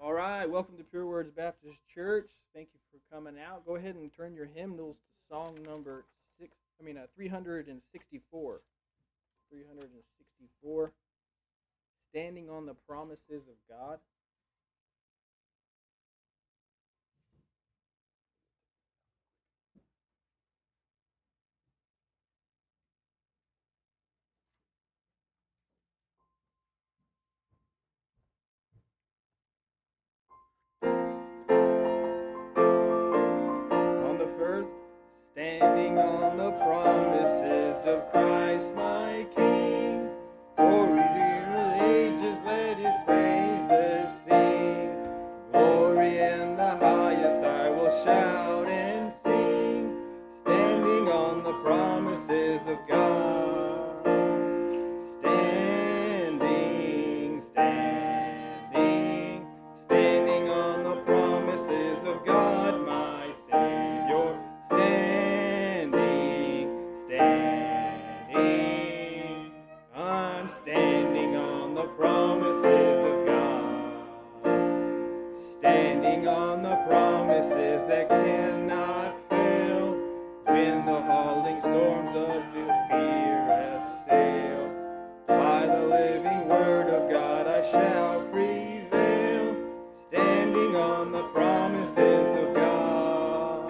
All right, welcome to Pure Words Baptist Church. Thank you for coming out. Go ahead and turn your hymnals to song number 364. 364. Standing on the Promises of God. On the first, standing on the promises of Christ my King, for eternal ages let his praises sing. Glory in the highest I will shout and sing, standing on the promises of God. Standing on the promises of God my Savior. I'm standing on the promises of God. Standing on the promises that cannot fail, when the hauling storms of fear assail. By the living word of God I shall prevail, standing on the promises of God.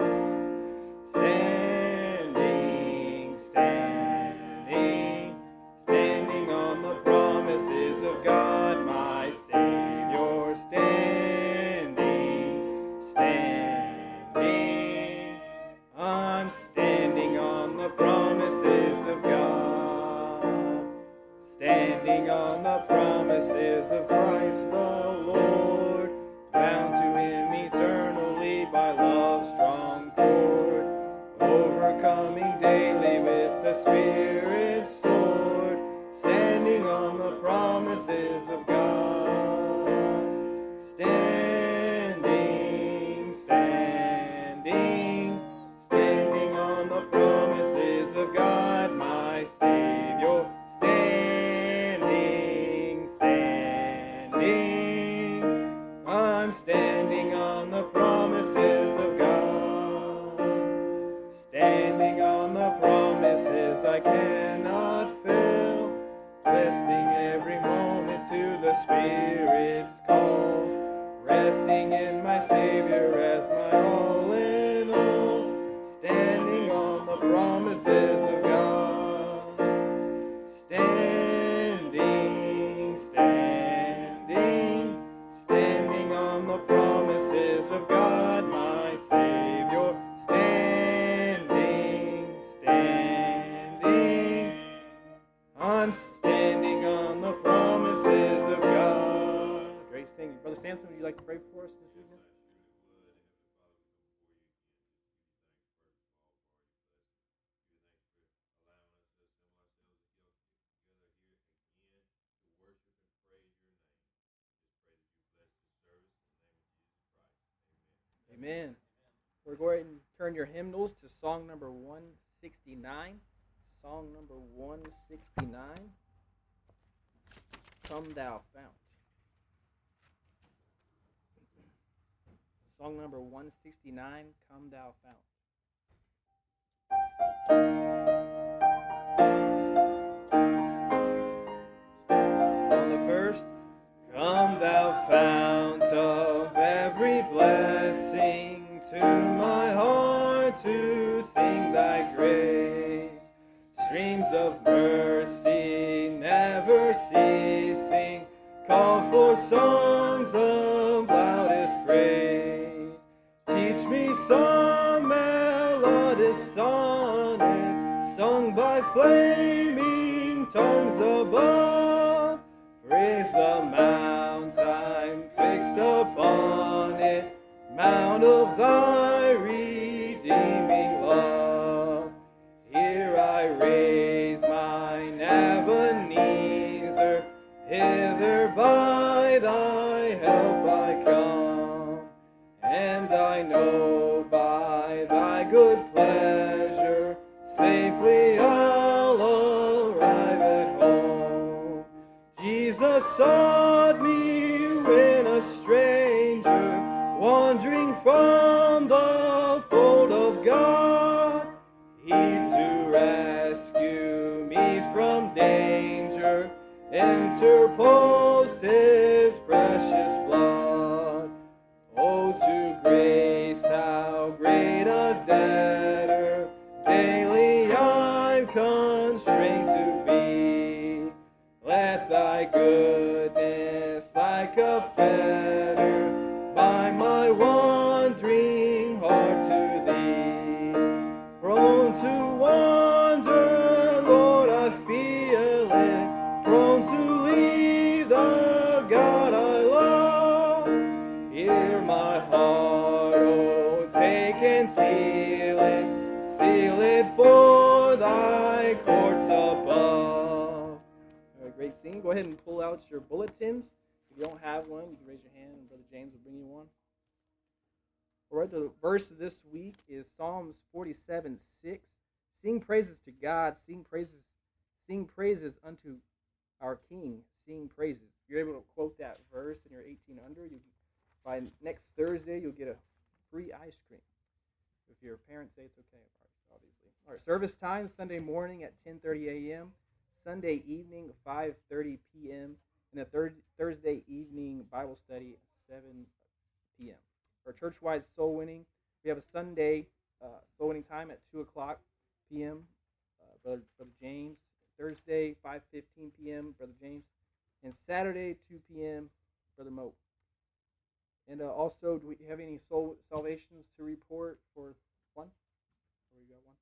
Standing on the promises of God my Savior. I'm standing on the promises of God. Standing on the promises of Christ the Lord, bound to him eternally by love's strong cord, overcoming daily with the Spirit's sword, standing on the promises of God. Standing on the promises of God my Savior. I'm standing on the promises of God. Standing on the promises I cannot fail, resting every moment to the Spirit's call, resting in my Savior as my all in all, standing on the promises of God. Standing on the promises of God my Savior. I'm standing on the promises of God. Great singing. Brother Samson, would you like to pray for us this evening? Amen. We're going to turn your hymnals to song number 169. Song number 169. Come Thou Fount. Song number 169, Come Thou Fount. On the first, come Thou fount of every blessing, to my heart to sing thy grace. Streams of mercy never ceasing, call for songs of loudest praise. Teach me some melodious sonnet, sung by flaming tongues above. Praise the mounts I'm fixed upon it, mount of thy redeeming love. Here I raise mine Ebenezer, hither by thy help I come, and I know by thy good pleasure safely I'll arrive at home. Jesus sought me when a stranger wandering from the fold of God, He to rescue me from danger interposed His precious blood. Oh, to grace, how great a debtor daily I'm constrained to be. Let Thy goodness, like a fetter, bind my wandering heart to Thee. Prone to wander, Lord, I feel it, prone to leave the God I love. Hear my heart, oh, take and seal it for Thy courts above. Great singing. Go ahead and pull out your bulletins. If you don't have one, you can raise your hand and Brother James will bring you one. All right, the verse of this week is Psalms 47:6. Sing praises to God, sing praises unto our King, sing praises. If you're able to quote that verse and you're 18 under, by next Thursday you'll get a free ice cream. If your parents say it's okay, obviously. All right, service time, Sunday morning at 10:30 a.m., Sunday evening, 5:30 p.m., and a Thursday evening Bible study at 7 p.m. For church-wide soul winning, we have a Sunday soul winning time at 2 o'clock p.m., Brother James. Thursday, 5:15 p.m., Brother James. And Saturday, 2 p.m., Brother Mo. And also, do we have any soul salvations to report for one? Or you got one?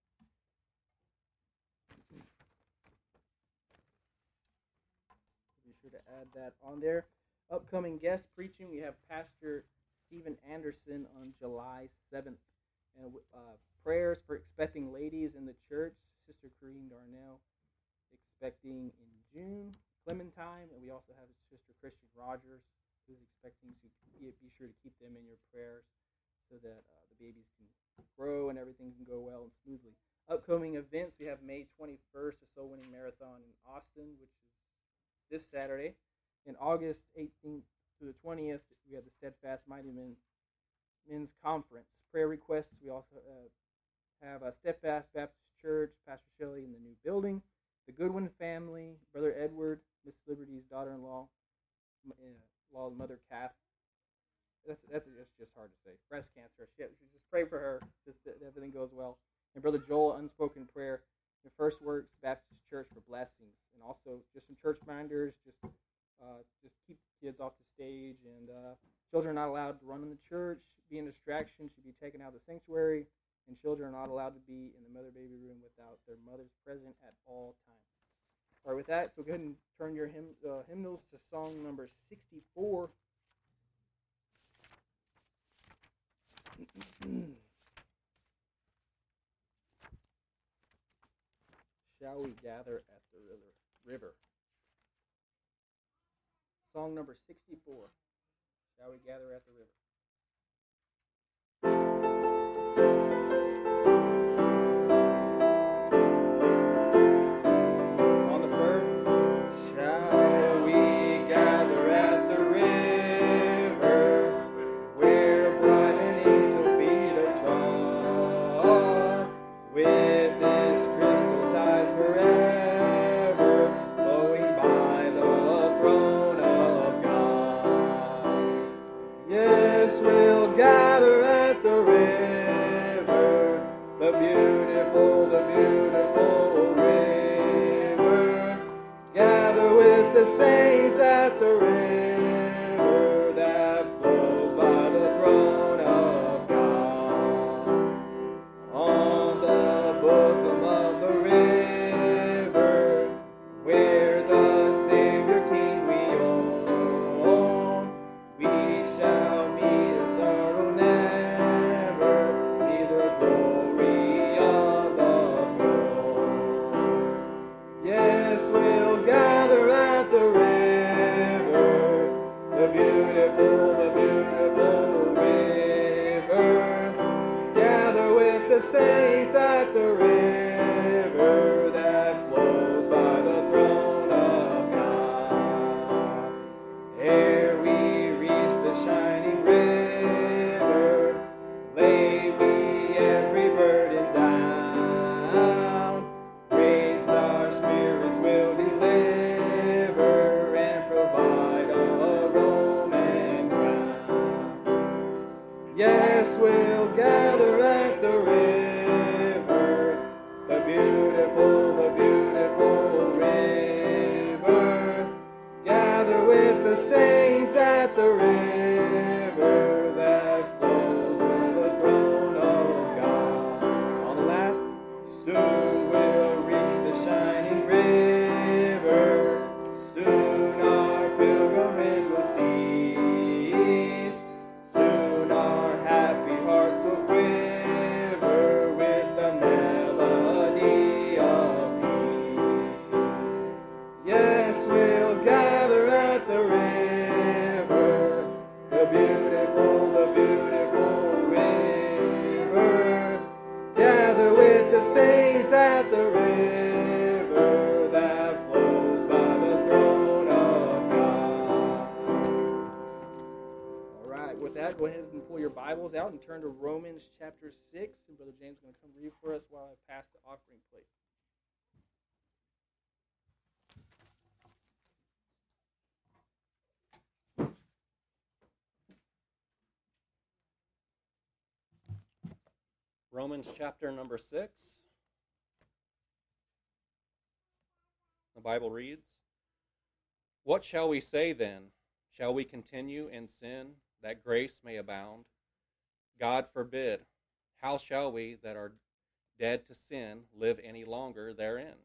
Be sure to add that on there. Upcoming guest preaching, we have Pastor Stephen Anderson on July 7th. And prayers for expecting ladies in the church, Sister Corrine Darnell, expecting in June, Clementine, and we also have Sister Christian Rogers, who's expecting, so be sure to keep them in your prayers so that the babies can grow and everything can go well and smoothly. Upcoming events, we have May 21st, a Soul Winning Marathon in Austin, which is this Saturday. In August 18th through the 20th, we have the Steadfast Mighty Men's Conference. Prayer requests, we also have a Steadfast Baptist Church, Pastor Shelley in the new building, the Goodwin family, Brother Edward, Miss Liberty's daughter-in-law, Mother Kath. That's just hard to say. Breast cancer. Just pray for her. Just that everything goes well. And Brother Joel, unspoken prayer. The First Works Baptist Church for blessings, and also just some church minders. Just keep kids off the stage, and children are not allowed to run in the church. Be a distraction. Should be taken out of the sanctuary, and children are not allowed to be in the mother-baby room without their mothers present at all times. All right, with that, so go ahead and turn your hymnals to song number 64. Shall we gather at the river? Song number 64. Shall we gather at the river? Saints at the river that flows by the throne of God. On the bosom of the river, where the Savior King we own, we shall meet a sorrow never, neither glory of the throne. Yes, we'll gather at the river, the beautiful river. Gather with the saints at the river that flows by the throne of God. Ere we reach the shining river, Yes, we'll gather at the river, the beautiful river. Gather with the saints at the river that flows from the throne of God. On the last, soon we'll reach the shining river. Soon our pilgrimage will cease. Soon our happy hearts will quiver with the melody of peace. Yes, we'll gather at the river, the beautiful river. Gather with the saints at the river that flows by the throne of God. All right, with that, go ahead and pull your Bibles out and turn to Romans chapter 6. And Brother James is going to come read for us while I pass the offering plate. Romans chapter number 6. The Bible reads, "What shall we say then? Shall we continue in sin that grace may abound? God forbid. How shall we that are dead to sin live any longer therein?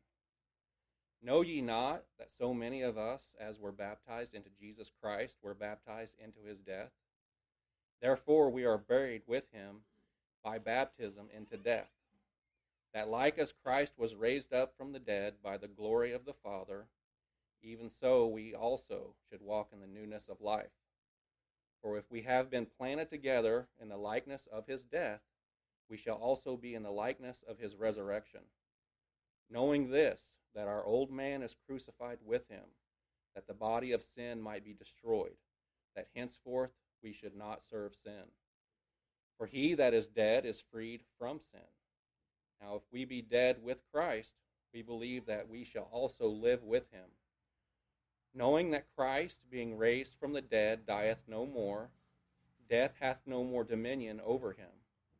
Know ye not that so many of us as were baptized into Jesus Christ were baptized into his death? Therefore we are buried with him by baptism into death, that like as Christ was raised up from the dead by the glory of the Father, even so we also should walk in the newness of life. For if we have been planted together in the likeness of his death, we shall also be in the likeness of his resurrection. Knowing this, that our old man is crucified with him, that the body of sin might be destroyed, that henceforth we should not serve sin. For he that is dead is freed from sin. Now if we be dead with Christ, we believe that we shall also live with him. Knowing that Christ, being raised from the dead, dieth no more, death hath no more dominion over him.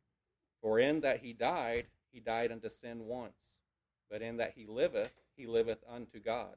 For in that he died unto sin once, but in that he liveth unto God.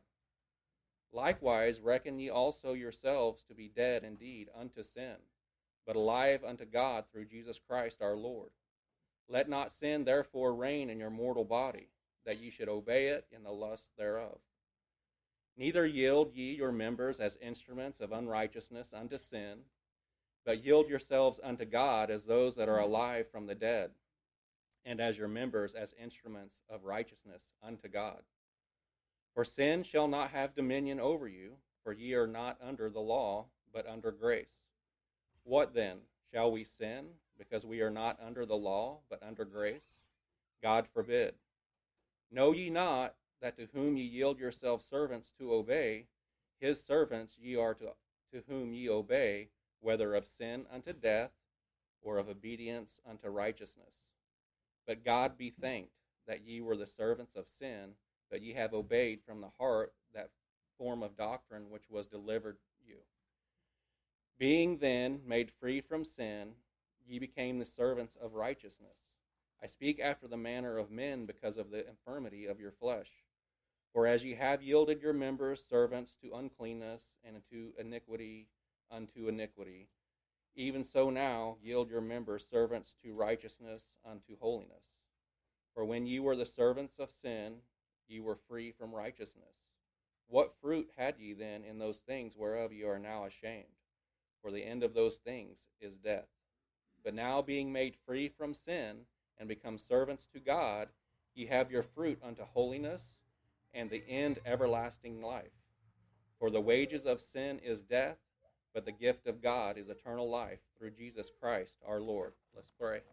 Likewise reckon ye also yourselves to be dead indeed unto sin, but alive unto God through Jesus Christ our Lord. Let not sin therefore reign in your mortal body, that ye should obey it in the lust thereof. Neither yield ye your members as instruments of unrighteousness unto sin, but yield yourselves unto God as those that are alive from the dead, and as your members as instruments of righteousness unto God. For sin shall not have dominion over you, for ye are not under the law, but under grace. What then? Shall we sin, because we are not under the law, but under grace? God forbid. Know ye not that to whom ye yield yourselves servants to obey, his servants ye are to whom ye obey, whether of sin unto death, or of obedience unto righteousness. But God be thanked that ye were the servants of sin, but ye have obeyed from the heart that form of doctrine which was delivered you. Being then made free from sin, ye became the servants of righteousness. I speak after the manner of men because of the infirmity of your flesh. For as ye have yielded your members servants to uncleanness, and to iniquity unto iniquity, even so now yield your members servants to righteousness unto holiness. For when ye were the servants of sin, ye were free from righteousness. What fruit had ye then in those things whereof ye are now ashamed? For the end of those things is death. But now being made free from sin, and become servants to God, ye have your fruit unto holiness, and the end everlasting life. For the wages of sin is death, but the gift of God is eternal life through Jesus Christ our Lord." Let's pray.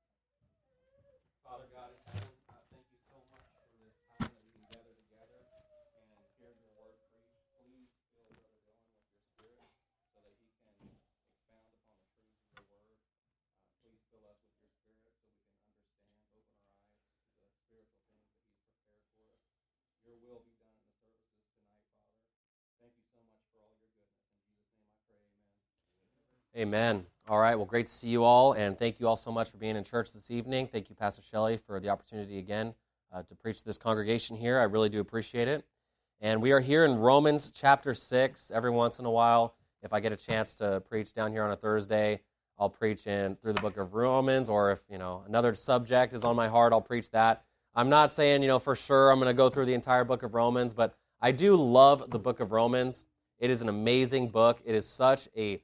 Father God in heaven, I thank you so much for this time that we can gather together and hear your word preached. Please fill Brother Dylan with your spirit so that he can expound upon the truths of your word. Please fill us with your spirit so we can understand, open our eyes to the spiritual things that he's prepared for us. Your will be done in the services tonight, Father. Thank you so much for all your goodness. In Jesus' name I pray, amen. Amen. All right, well, great to see you all, and thank you all so much for being in church this evening. Thank you, Pastor Shelley, for the opportunity again to preach to this congregation here. I really do appreciate it. And we are here in Romans chapter 6. Every once in a while, if I get a chance to preach down here on a Thursday, I'll preach through the book of Romans, or if another subject is on my heart, I'll preach that. I'm not saying for sure I'm going to go through the entire book of Romans, but I do love the book of Romans. It is an amazing book. It is such a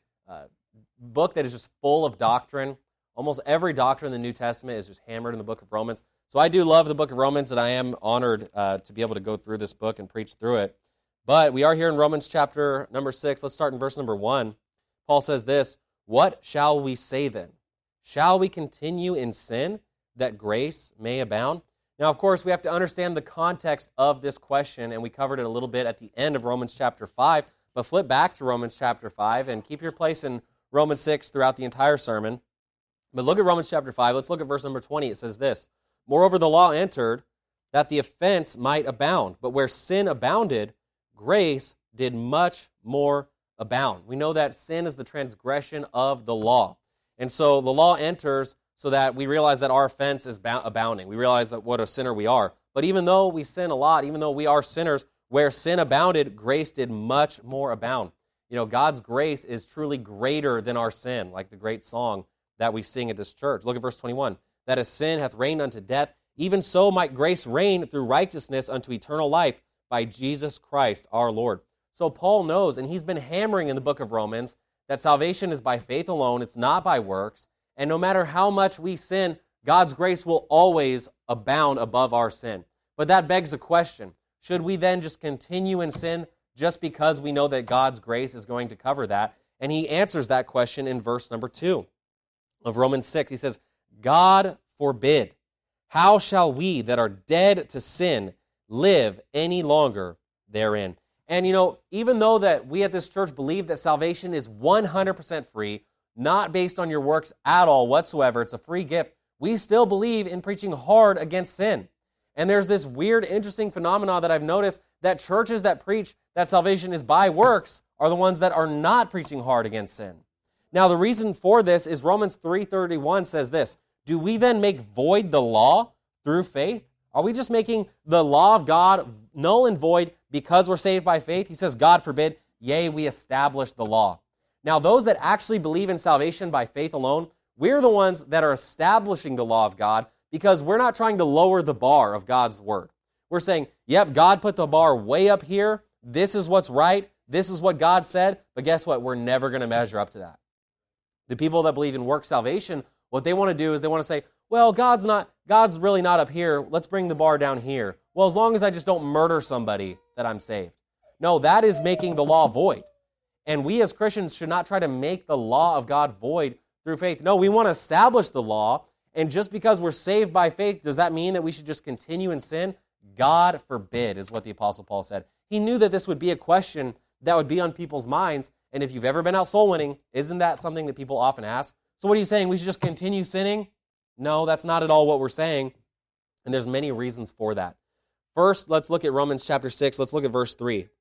book that is just full of doctrine. Almost every doctrine in the New Testament is just hammered in the book of Romans. So I do love the book of Romans, and I am honored to be able to go through this book and preach through it. But we are here in Romans chapter number 6. Let's start in verse number 1. Paul says this, "What shall we say then? Shall we continue in sin that grace may abound?" Now, of course, we have to understand the context of this question, and we covered it a little bit at the end of Romans chapter 5. But flip back to Romans chapter 5 and keep your place in Romans 6 throughout the entire sermon. But look at Romans chapter 5. Let's look at verse number 20. It says this, "Moreover, the law entered that the offense might abound. But where sin abounded, grace did much more abound." We know that sin is the transgression of the law. And so the law enters so that we realize that our offense is abounding. We realize that what a sinner we are. But even though we sin a lot, even though we are sinners, where sin abounded, grace did much more abound. God's grace is truly greater than our sin, like the great song that we sing at this church. Look at verse 21. "That as sin hath reigned unto death, even so might grace reign through righteousness unto eternal life by Jesus Christ our Lord." So Paul knows, and he's been hammering in the book of Romans, that salvation is by faith alone, it's not by works, and no matter how much we sin, God's grace will always abound above our sin. But that begs a question. Should we then just continue in sin just because we know that God's grace is going to cover that? And he answers that question in verse number 2 of Romans 6. He says, "God forbid. How shall we that are dead to sin live any longer therein?" And even though that we at this church believe that salvation is 100% free, not based on your works at all whatsoever, it's a free gift, we still believe in preaching hard against sin. And there's this weird, interesting phenomenon that I've noticed, that churches that preach that salvation is by works are the ones that are not preaching hard against sin. Now, the reason for this is Romans 3:31 says this, "Do we then make void the law through faith?" Are we just making the law of God null and void because we're saved by faith? He says, "God forbid, yea, we establish the law." Now, those that actually believe in salvation by faith alone, we're the ones that are establishing the law of God, because we're not trying to lower the bar of God's word. We're saying, yep, God put the bar way up here. This is what's right. This is what God said. But guess what? We're never going to measure up to that. The people that believe in work salvation, what they want to do is they want to say, well, God's really not up here. Let's bring the bar down here. Well, as long as I just don't murder somebody, that I'm saved. No, that is making the law void. And we as Christians should not try to make the law of God void through faith. No, we want to establish the law. And just because we're saved by faith, does that mean that we should just continue in sin? God forbid, is what the Apostle Paul said. He knew that this would be a question that would be on people's minds. And if you've ever been out soul winning, isn't that something that people often ask? So what are you saying? We should just continue sinning? No, that's not at all what we're saying. And there's many reasons for that. First, let's look at Romans chapter 6. Let's look at verse 3. It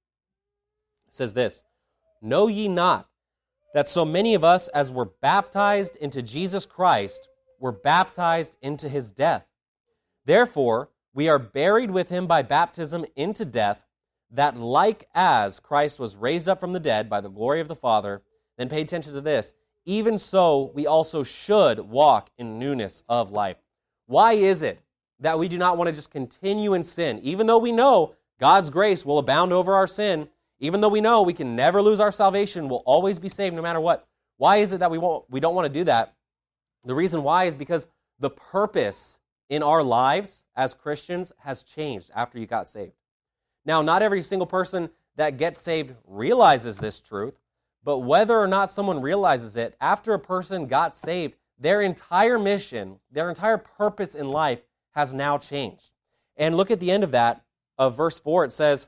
says this, "Know ye not that so many of us as were baptized into Jesus Christ were baptized into his death? Therefore, we are buried with him by baptism into death, that like as Christ was raised up from the dead by the glory of the Father," then pay attention to this, "even so we also should walk in newness of life." Why is it that we do not want to just continue in sin, even though we know God's grace will abound over our sin, even though we know we can never lose our salvation, we'll always be saved no matter what? Why is it that we don't want to do that? The reason why is because the purpose in our lives as Christians has changed after you got saved. Now, not every single person that gets saved realizes this truth, but whether or not someone realizes it, after a person got saved, their entire mission, their entire purpose in life has now changed. And look at the end of that, of verse 4, it says,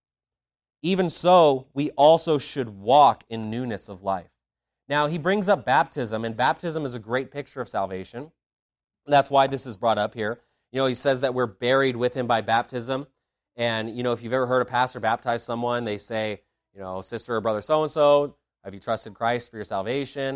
"Even so, we also should walk in newness of life." Now, he brings up baptism, and baptism is a great picture of salvation. That's why this is brought up here. He says that we're buried with him by baptism. And, if you've ever heard a pastor baptize someone, they say, sister or brother so-and-so, have you trusted Christ for your salvation?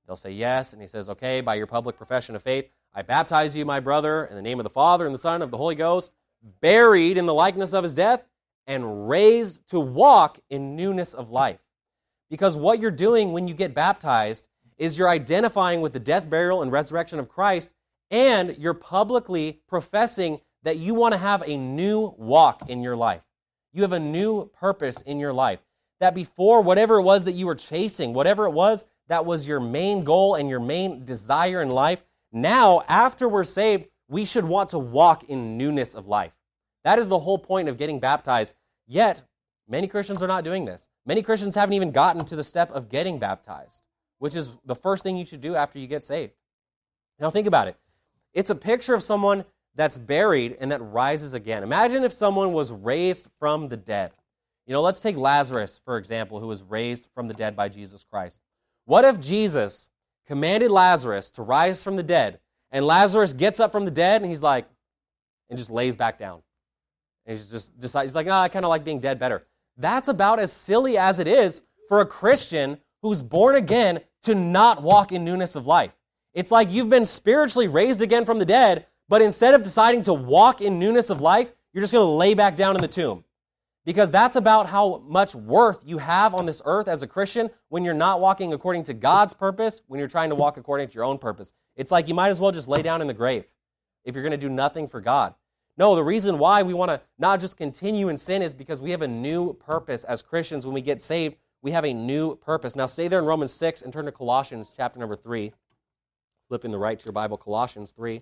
They'll say yes, and he says, okay, by your public profession of faith, I baptize you, my brother, in the name of the Father and the Son and of the Holy Ghost, buried in the likeness of his death, and raised to walk in newness of life. Because what you're doing when you get baptized is you're identifying with the death, burial, and resurrection of Christ, and you're publicly professing that you want to have a new walk in your life. You have a new purpose in your life. That before, whatever it was that you were chasing, whatever it was that was your main goal and your main desire in life, now, after we're saved, we should want to walk in newness of life. That is the whole point of getting baptized. Yet, many Christians are not doing this. Many Christians haven't even gotten to the step of getting baptized, which is the first thing you should do after you get saved. Now, think about it. It's a picture of someone that's buried and that rises again. Imagine if someone was raised from the dead. Let's take Lazarus, for example, who was raised from the dead by Jesus Christ. What if Jesus commanded Lazarus to rise from the dead, and Lazarus gets up from the dead, and he's like, and just lays back down. And he's like, I kind of like being dead better. That's about as silly as it is for a Christian who's born again to not walk in newness of life. It's like you've been spiritually raised again from the dead, but instead of deciding to walk in newness of life, you're just going to lay back down in the tomb. Because that's about how much worth you have on this earth as a Christian when you're not walking according to God's purpose, when you're trying to walk according to your own purpose. It's like you might as well just lay down in the grave if you're going to do nothing for God. No, the reason why we want to not just continue in sin is because we have a new purpose as Christians. When we get saved, we have a new purpose. Now stay there in Romans 6 and turn to Colossians chapter number 3. Flipping the right to your Bible, Colossians 3.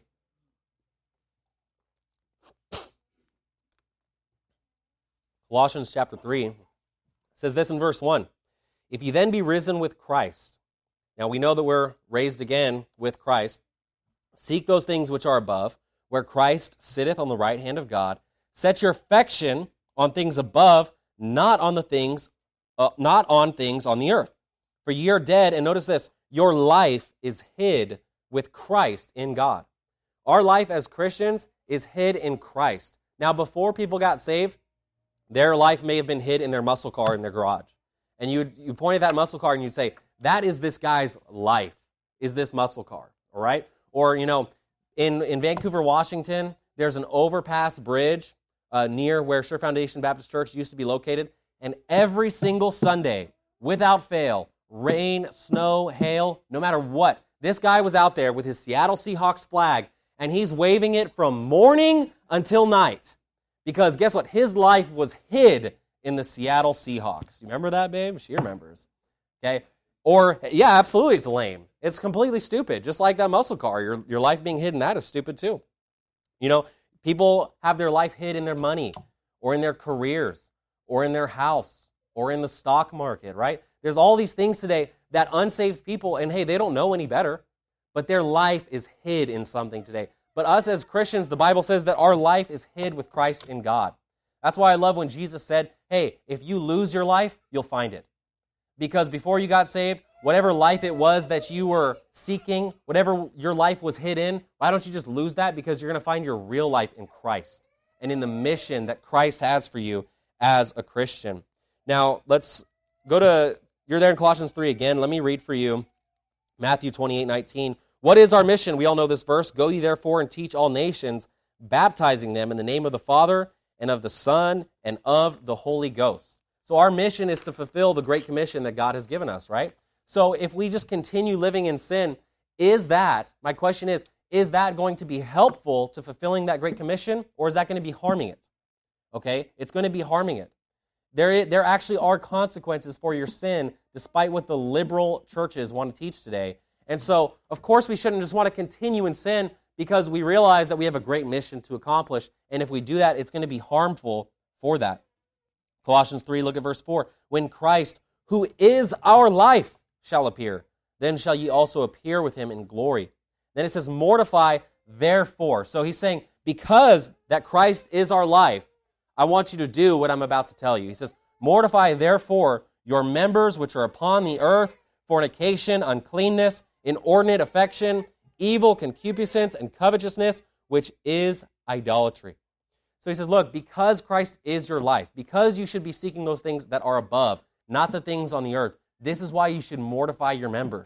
Colossians chapter 3 says this in verse 1. If you then be risen with Christ. Now we know that we're raised again with Christ. Seek those things which are above, where Christ sitteth on the right hand of God. Set your affection on things above, not on things on the earth. For ye are dead, and notice this, your life is hid with Christ in God. Our life as Christians is hid in Christ. Now, before people got saved, their life may have been hid in their muscle car in their garage. And you point at that muscle car and you'd say, that is this guy's life, is this muscle car, all right? Or, in Vancouver, Washington, there's an overpass bridge near where Sure Foundation Baptist Church used to be located, and every single Sunday, without fail, rain, snow, hail, no matter what, this guy was out there with his Seattle Seahawks flag, and he's waving it from morning until night. Because guess what? His life was hid in the Seattle Seahawks. You remember that, babe? She remembers. Okay? Or, yeah, absolutely, it's lame. It's completely stupid. Just like that muscle car. Your life being hidden, that is stupid too. People have their life hid in their money, or in their careers, or in their house, or in the stock market, right? There's all these things today that unsaved people, and hey, they don't know any better, but their life is hid in something today. But us as Christians, the Bible says that our life is hid with Christ in God. That's why I love when Jesus said, hey, if you lose your life, you'll find it. Because before you got saved, whatever life it was that you were seeking, whatever your life was hid in, why don't you just lose that? Because you're going to find your real life in Christ and in the mission that Christ has for you as a Christian. Now, let's go to, you're there in Colossians 3 again. Let me read for you Matthew 28:19. What is our mission? We all know this verse. Go ye therefore and teach all nations, baptizing them in the name of the Father and of the Son and of the Holy Ghost. So our mission is to fulfill the Great Commission that God has given us, right? So if we just continue living in sin, my question is that going to be helpful to fulfilling that Great Commission, or is that going to be harming it? Okay? It's going to be harming it. There actually are consequences for your sin, despite what the liberal churches want to teach today. And so, of course, we shouldn't just want to continue in sin because we realize that we have a great mission to accomplish. And if we do that, it's going to be harmful for that. Colossians 3, look at verse 4. When Christ, who is our life, shall appear, then shall ye also appear with him in glory. Then it says, mortify therefore. So he's saying, because that Christ is our life, I want you to do what I'm about to tell you. He says, mortify therefore your members which are upon the earth, fornication, uncleanness, inordinate affection, evil concupiscence, and covetousness, which is idolatry. So he says, look, because Christ is your life, because you should be seeking those things that are above, not the things on the earth, this is why you should mortify your members.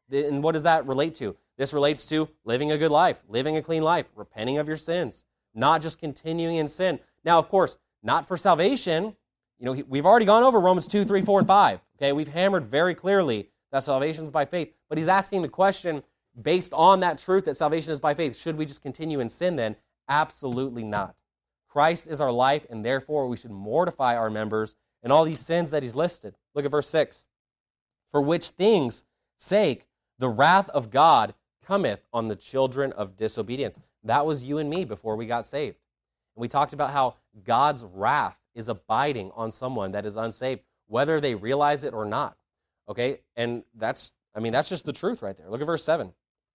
And what does that relate to? This relates to living a good life, living a clean life, repenting of your sins, not just continuing in sin. Now, of course, not for salvation. We've already gone over Romans 2, 3, 4, and 5. Okay, we've hammered very clearly that salvation is by faith. But he's asking the question, based on that truth that salvation is by faith, should we just continue in sin then? Absolutely not. Christ is our life, and therefore we should mortify our members and all these sins that he's listed. Look at verse 6. For which things' sake the wrath of God cometh on the children of disobedience. That was you and me before we got saved. And we talked about how God's wrath is abiding on someone that is unsaved, whether they realize it or not. Okay? And that's just the truth right there. Look at verse 7.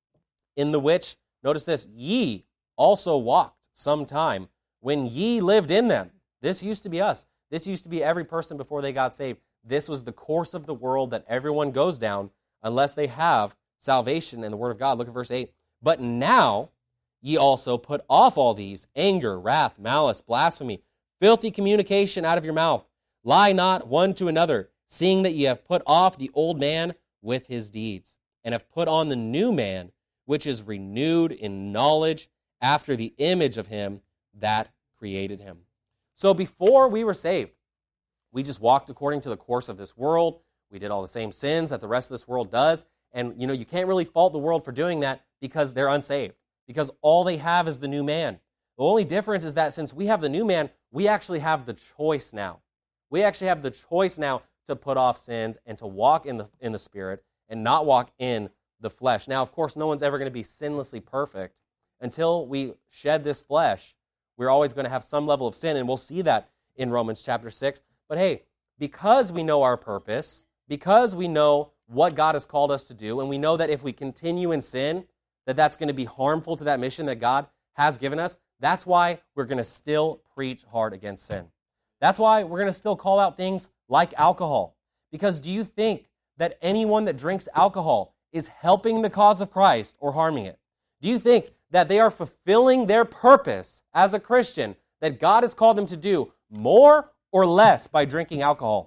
In the which, notice this, ye also walked sometime when ye lived in them. This used to be us. This used to be every person before they got saved. This was the course of the world that everyone goes down unless they have salvation in the Word of God. Look at verse 8. But now ye also put off all these, anger, wrath, malice, blasphemy, filthy communication out of your mouth. Lie not one to another, seeing that ye have put off the old man with his deeds, and have put on the new man, which is renewed in knowledge after the image of him that created him. So before we were saved, we just walked according to the course of this world. We did all the same sins that the rest of this world does. And, you can't really fault the world for doing that because they're unsaved, because all they have is the new man. The only difference is that since we have the new man, we actually have the choice now. We actually have the choice now to put off sins and to walk in the Spirit and not walk in the flesh. Now, of course, no one's ever going to be sinlessly perfect. Until we shed this flesh, we're always going to have some level of sin, and we'll see that in Romans chapter 6. But hey, because we know our purpose, because we know what God has called us to do, and we know that if we continue in sin, that's going to be harmful to that mission that God has given us, that's why we're going to still preach hard against sin. That's why we're going to still call out things like alcohol. Because do you think that anyone that drinks alcohol is helping the cause of Christ or harming it? Do you think that they are fulfilling their purpose as a Christian that God has called them to do more or less by drinking alcohol?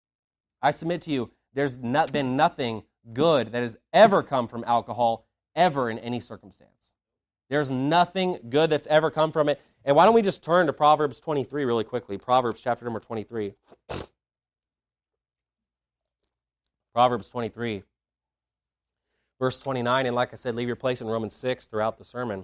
I submit to you, there's been nothing good that has ever come from alcohol, ever in any circumstance. There's nothing good that's ever come from it. And why don't we just turn to Proverbs 23 really quickly. Proverbs chapter number 23. Proverbs 23, verse 29. And like I said, leave your place in Romans 6 throughout the sermon.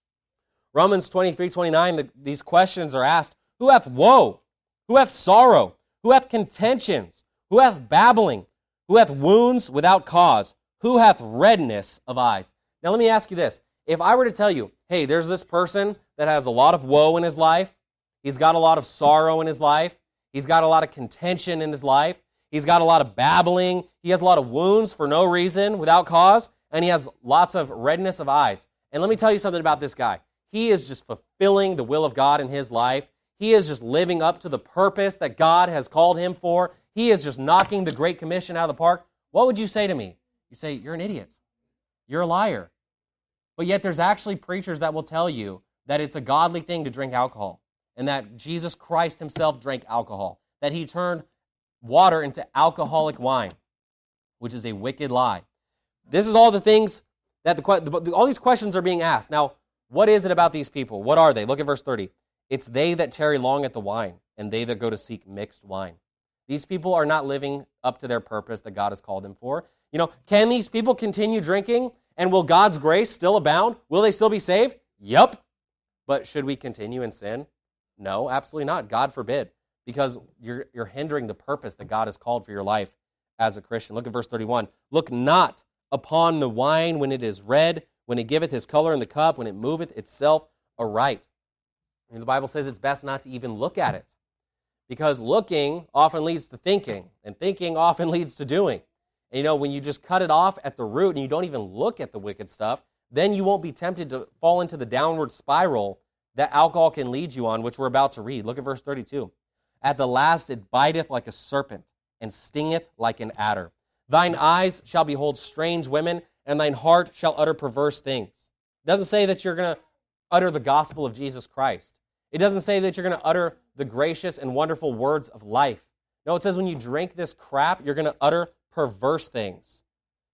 Romans 23, 29, these questions are asked. Who hath woe? Who hath sorrow? Who hath contentions? Who hath babbling? Who hath wounds without cause? Who hath redness of eyes? Now let me ask you this. If I were to tell you, hey, there's this person that has a lot of woe in his life, he's got a lot of sorrow in his life, he's got a lot of contention in his life, he's got a lot of babbling, he has a lot of wounds for no reason, without cause, and he has lots of redness of eyes. And let me tell you something about this guy. He is just fulfilling the will of God in his life. He is just living up to the purpose that God has called him for. He is just knocking the Great Commission out of the park. What would you say to me? You say, you're an idiot. You're a liar. But yet there's actually preachers that will tell you that it's a godly thing to drink alcohol and that Jesus Christ himself drank alcohol, that he turned water into alcoholic wine, which is a wicked lie. This is all the things that all these questions are being asked. Now, what is it about these people? What are they? Look at verse 30. It's they that tarry long at the wine, and they that go to seek mixed wine. These people are not living up to their purpose that God has called them for. Can these people continue drinking? And will God's grace still abound? Will they still be saved? Yep. But should we continue in sin? No, absolutely not. God forbid. Because you're hindering the purpose that God has called for your life as a Christian. Look at verse 31. Look not upon the wine when it is red, when it giveth his color in the cup, when it moveth itself aright. And the Bible says it's best not to even look at it. Because looking often leads to thinking, and thinking often leads to doing. And when you just cut it off at the root and you don't even look at the wicked stuff, then you won't be tempted to fall into the downward spiral that alcohol can lead you on, which we're about to read. Look at verse 32. At the last it biteth like a serpent, and stingeth like an adder. Thine eyes shall behold strange women, and thine heart shall utter perverse things. It doesn't say that you're going to utter the gospel of Jesus Christ. It doesn't say that you're going to utter the gracious and wonderful words of life. No, it says when you drink this crap, you're going to utter perverse things.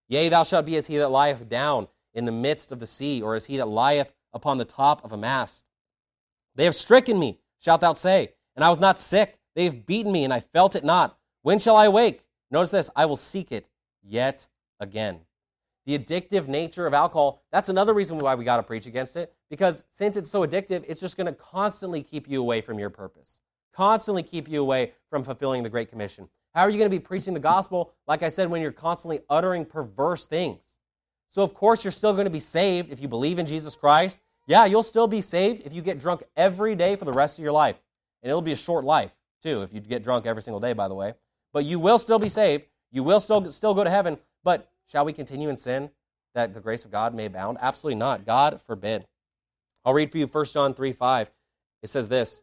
Yea, thou shalt be as he that lieth down in the midst of the sea, or as he that lieth upon the top of a mast. They have stricken me, shalt thou say, and I was not sick. They have beaten me, and I felt it not. When shall I awake? Notice this, I will seek it yet again. The addictive nature of alcohol, that's another reason why we got to preach against it, because since it's so addictive, it's just going to constantly keep you away from your purpose, constantly keep you away from fulfilling the Great Commission. How are you going to be preaching the gospel, like I said, when you're constantly uttering perverse things? So of course you're still going to be saved if you believe in Jesus Christ. Yeah, you'll still be saved if you get drunk every day for the rest of your life. And it'll be a short life, too, if you get drunk every single day, by the way. But you will still be saved. You will still go to heaven. But shall we continue in sin that the grace of God may abound? Absolutely not. God forbid. I'll read for you 1 John 3:5. It says this,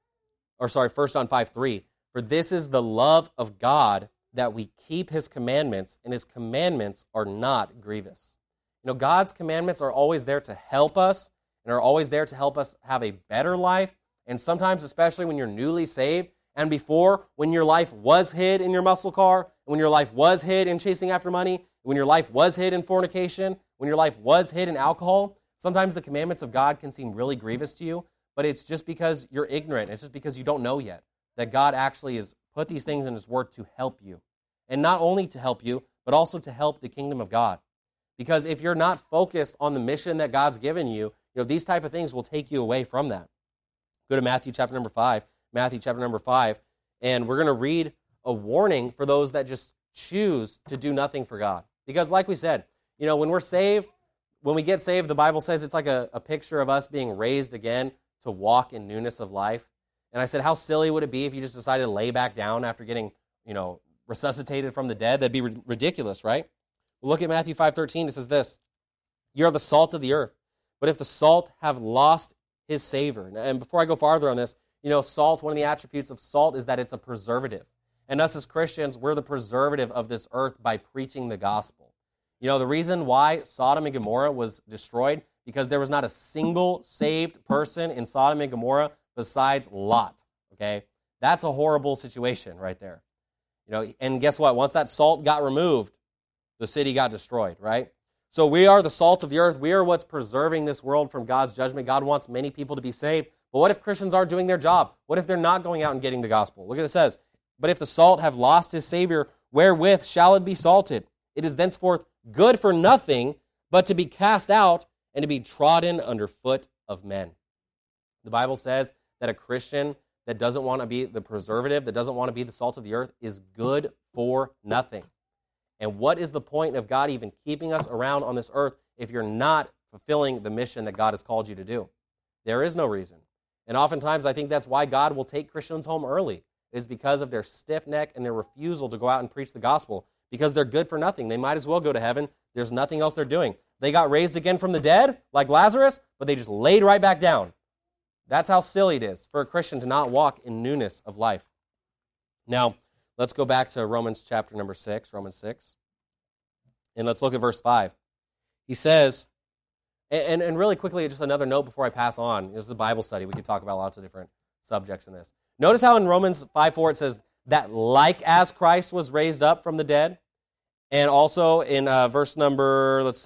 1 John 5:3. For this is the love of God, that we keep his commandments, and his commandments are not grievous. You know, God's commandments are always there to help us, and are always there to help us have a better life. And sometimes, especially when you're newly saved, and before, when your life was hid in your muscle car, when your life was hid in chasing after money, when your life was hid in fornication, when your life was hid in alcohol, sometimes the commandments of God can seem really grievous to you, but it's just because you're ignorant. It's just because you don't know yet that God actually has put these things in his word to help you. And not only to help you, but also to help the kingdom of God. Because if you're not focused on the mission that God's given you, these type of things will take you away from that. Go to Matthew chapter number 5. Matthew chapter number 5. And we're going to read a warning for those that just choose to do nothing for God. Because like we said, when we're saved, when we get saved, the Bible says it's like a picture of us being raised again to walk in newness of life. And I said, how silly would it be if you just decided to lay back down after getting, resuscitated from the dead? That'd be ridiculous, right? Well, look at Matthew 5:13. It says this, you are the salt of the earth. But if the salt have lost his savor. And before I go farther on this, salt, one of the attributes of salt is that it's a preservative. And us as Christians, we're the preservative of this earth by preaching the gospel. The reason why Sodom and Gomorrah was destroyed, because there was not a single saved person in Sodom and Gomorrah besides Lot, okay? That's a horrible situation right there. And guess what? Once that salt got removed, the city got destroyed, right? So we are the salt of the earth. We are what's preserving this world from God's judgment. God wants many people to be saved. But what if Christians aren't doing their job? What if they're not going out and getting the gospel? Look at what it says. But if the salt have lost his Savior, wherewith shall it be salted? It is thenceforth good for nothing, but to be cast out and to be trodden under foot of men. The Bible says that a Christian that doesn't want to be the preservative, that doesn't want to be the salt of the earth, is good for nothing. And what is the point of God even keeping us around on this earth if you're not fulfilling the mission that God has called you to do? There is no reason. And oftentimes I think that's why God will take Christians home early, is because of their stiff neck and their refusal to go out and preach the gospel, because they're good for nothing. They might as well go to heaven. There's nothing else they're doing. They got raised again from the dead, like Lazarus, but they just laid right back down. That's how silly it is for a Christian to not walk in newness of life. Now, let's go back to Romans chapter number 6, Romans 6. And let's look at verse 5. He says, and really quickly, just another note before I pass on. This is a Bible study. We could talk about lots of different subjects in this. Notice how in Romans 5:4 it says that like as Christ was raised up from the dead. And also in verse number, verse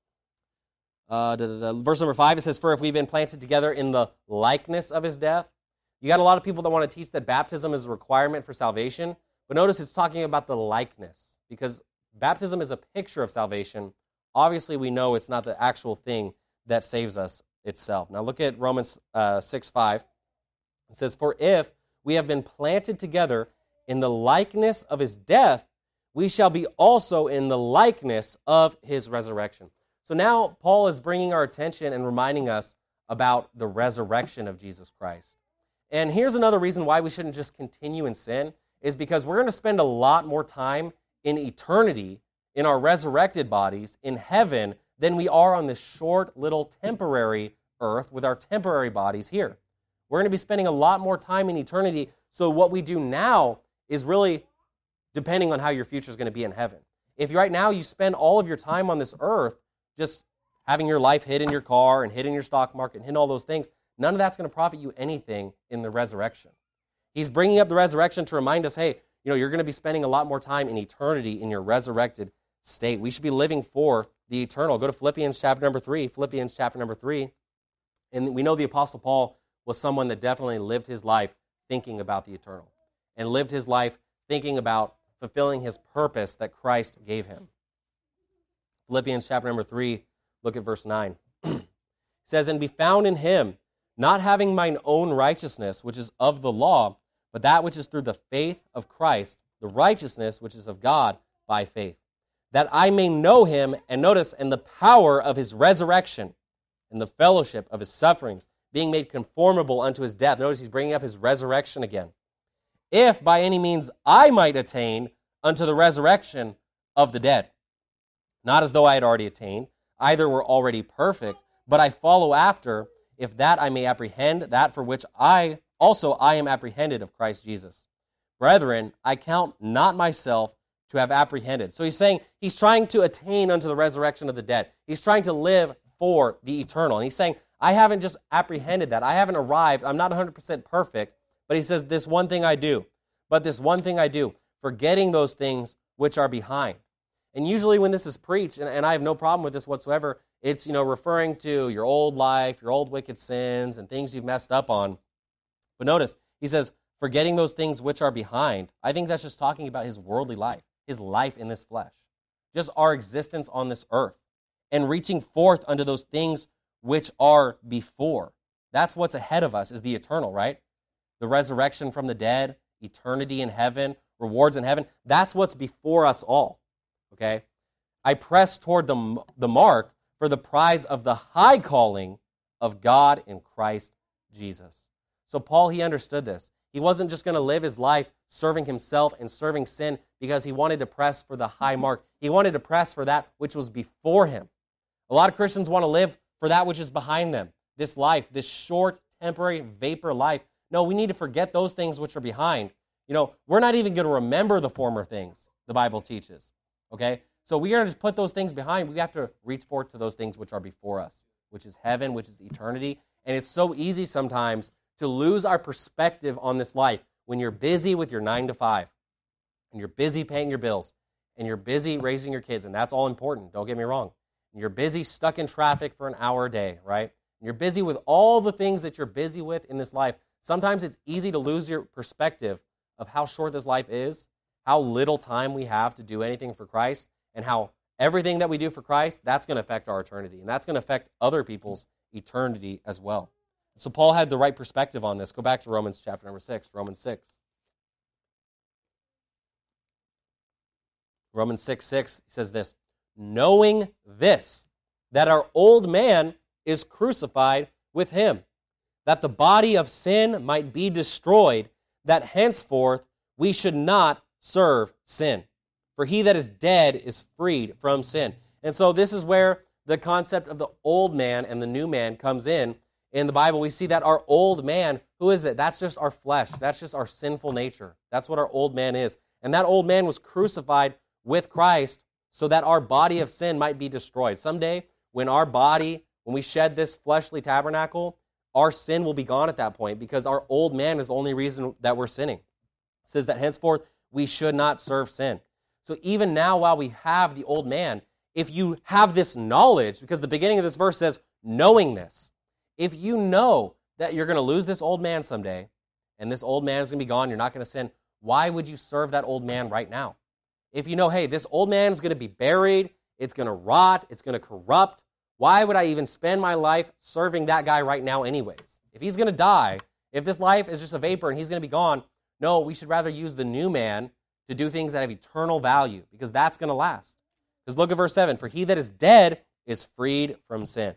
number 5, it says, for if we've been planted together in the likeness of his death. You got a lot of people that want to teach that baptism is a requirement for salvation. But notice it's talking about the likeness, because baptism is a picture of salvation. Obviously, we know it's not the actual thing that saves us itself. Now look at Romans 6:5. It says, for if we have been planted together in the likeness of his death, we shall be also in the likeness of his resurrection. So now Paul is bringing our attention and reminding us about the resurrection of Jesus Christ. And here's another reason why we shouldn't just continue in sin, is because we're going to spend a lot more time in eternity in our resurrected bodies in heaven than we are on this short little temporary earth with our temporary bodies here. We're going to be spending a lot more time in eternity, so what we do now is really depending on how your future is going to be in heaven. If right now you spend all of your time on this earth just having your life hid in your car and hid in your stock market and hid in all those things, none of that's going to profit you anything in the resurrection. He's bringing up the resurrection to remind us, hey, you're going to be spending a lot more time in eternity in your resurrected state. We should be living for the eternal. Go to Philippians chapter number 3. Philippians chapter number 3. And we know the Apostle Paul was someone that definitely lived his life thinking about the eternal and lived his life thinking about fulfilling his purpose that Christ gave him. Philippians chapter number 3, look at verse 9. It says, "And be found in him, not having mine own righteousness, which is of the law, but that which is through the faith of Christ, the righteousness which is of God by faith, that I may know him," and notice, "and the power of his resurrection, and the fellowship of his sufferings, being made conformable unto his death." Notice he's bringing up his resurrection again. "If by any means I might attain unto the resurrection of the dead. Not as though I had already attained, either were already perfect, but I follow after, if that I may apprehend that for which I am apprehended of Christ Jesus. Brethren, I count not myself to have apprehended." So he's saying he's trying to attain unto the resurrection of the dead. He's trying to live for the eternal. And he's saying, I haven't just apprehended that. I haven't arrived. I'm not 100% perfect. But he says, this one thing I do. But this one thing I do, forgetting those things which are behind. And usually when this is preached, and I have no problem with this whatsoever, it's, referring to your old life, your old wicked sins, and things you've messed up on. But notice, he says, forgetting those things which are behind. I think that's just talking about his worldly life, his life in this flesh, just our existence on this earth, and reaching forth unto those things which are before. That's what's ahead of us, is the eternal, right? The resurrection from the dead, eternity in heaven, rewards in heaven. That's what's before us all, okay? I press toward the mark for the prize of the high calling of God in Christ Jesus. So Paul, he understood this. He wasn't just going to live his life serving himself and serving sin because he wanted to press for the high mark. He wanted to press for that which was before him. A lot of Christians want to live for that which is behind them, this life, this short, temporary, vapor life. No, we need to forget those things which are behind. We're not even going to remember the former things, the Bible teaches, okay? So we are going to just put those things behind. We have to reach forth to those things which are before us, which is heaven, which is eternity. And it's so easy sometimes to lose our perspective on this life when you're busy with your 9 to 5, and you're busy paying your bills, and you're busy raising your kids, and that's all important, don't get me wrong. And you're busy stuck in traffic for an hour a day, right? And you're busy with all the things that you're busy with in this life. Sometimes it's easy to lose your perspective of how short this life is, how little time we have to do anything for Christ, and how everything that we do for Christ, that's going to affect our eternity, and that's going to affect other people's eternity as well. So Paul had the right perspective on this. Go back to Romans chapter number 6, Romans 6. Romans 6:6, he says this, "Knowing this, that our old man is crucified with him, that the body of sin might be destroyed, that henceforth we should not serve sin. For he that is dead is freed from sin." And so this is where the concept of the old man and the new man comes in. In the Bible, we see that our old man, who is it? That's just our flesh. That's just our sinful nature. That's what our old man is. And that old man was crucified with Christ so that our body of sin might be destroyed. Someday, when we shed this fleshly tabernacle, our sin will be gone at that point because our old man is the only reason that we're sinning. It says that henceforth we should not serve sin. So even now, while we have the old man, if you have this knowledge, because the beginning of this verse says, knowing this, if you know that you're going to lose this old man someday, and this old man is going to be gone, you're not going to sin, why would you serve that old man right now? If you know, hey, this old man is going to be buried, it's going to rot, it's going to corrupt, why would I even spend my life serving that guy right now anyways? If he's going to die, if this life is just a vapor and he's going to be gone, no, we should rather use the new man to do things that have eternal value because that's going to last. Because look at verse 7, "For he that is dead is freed from sin."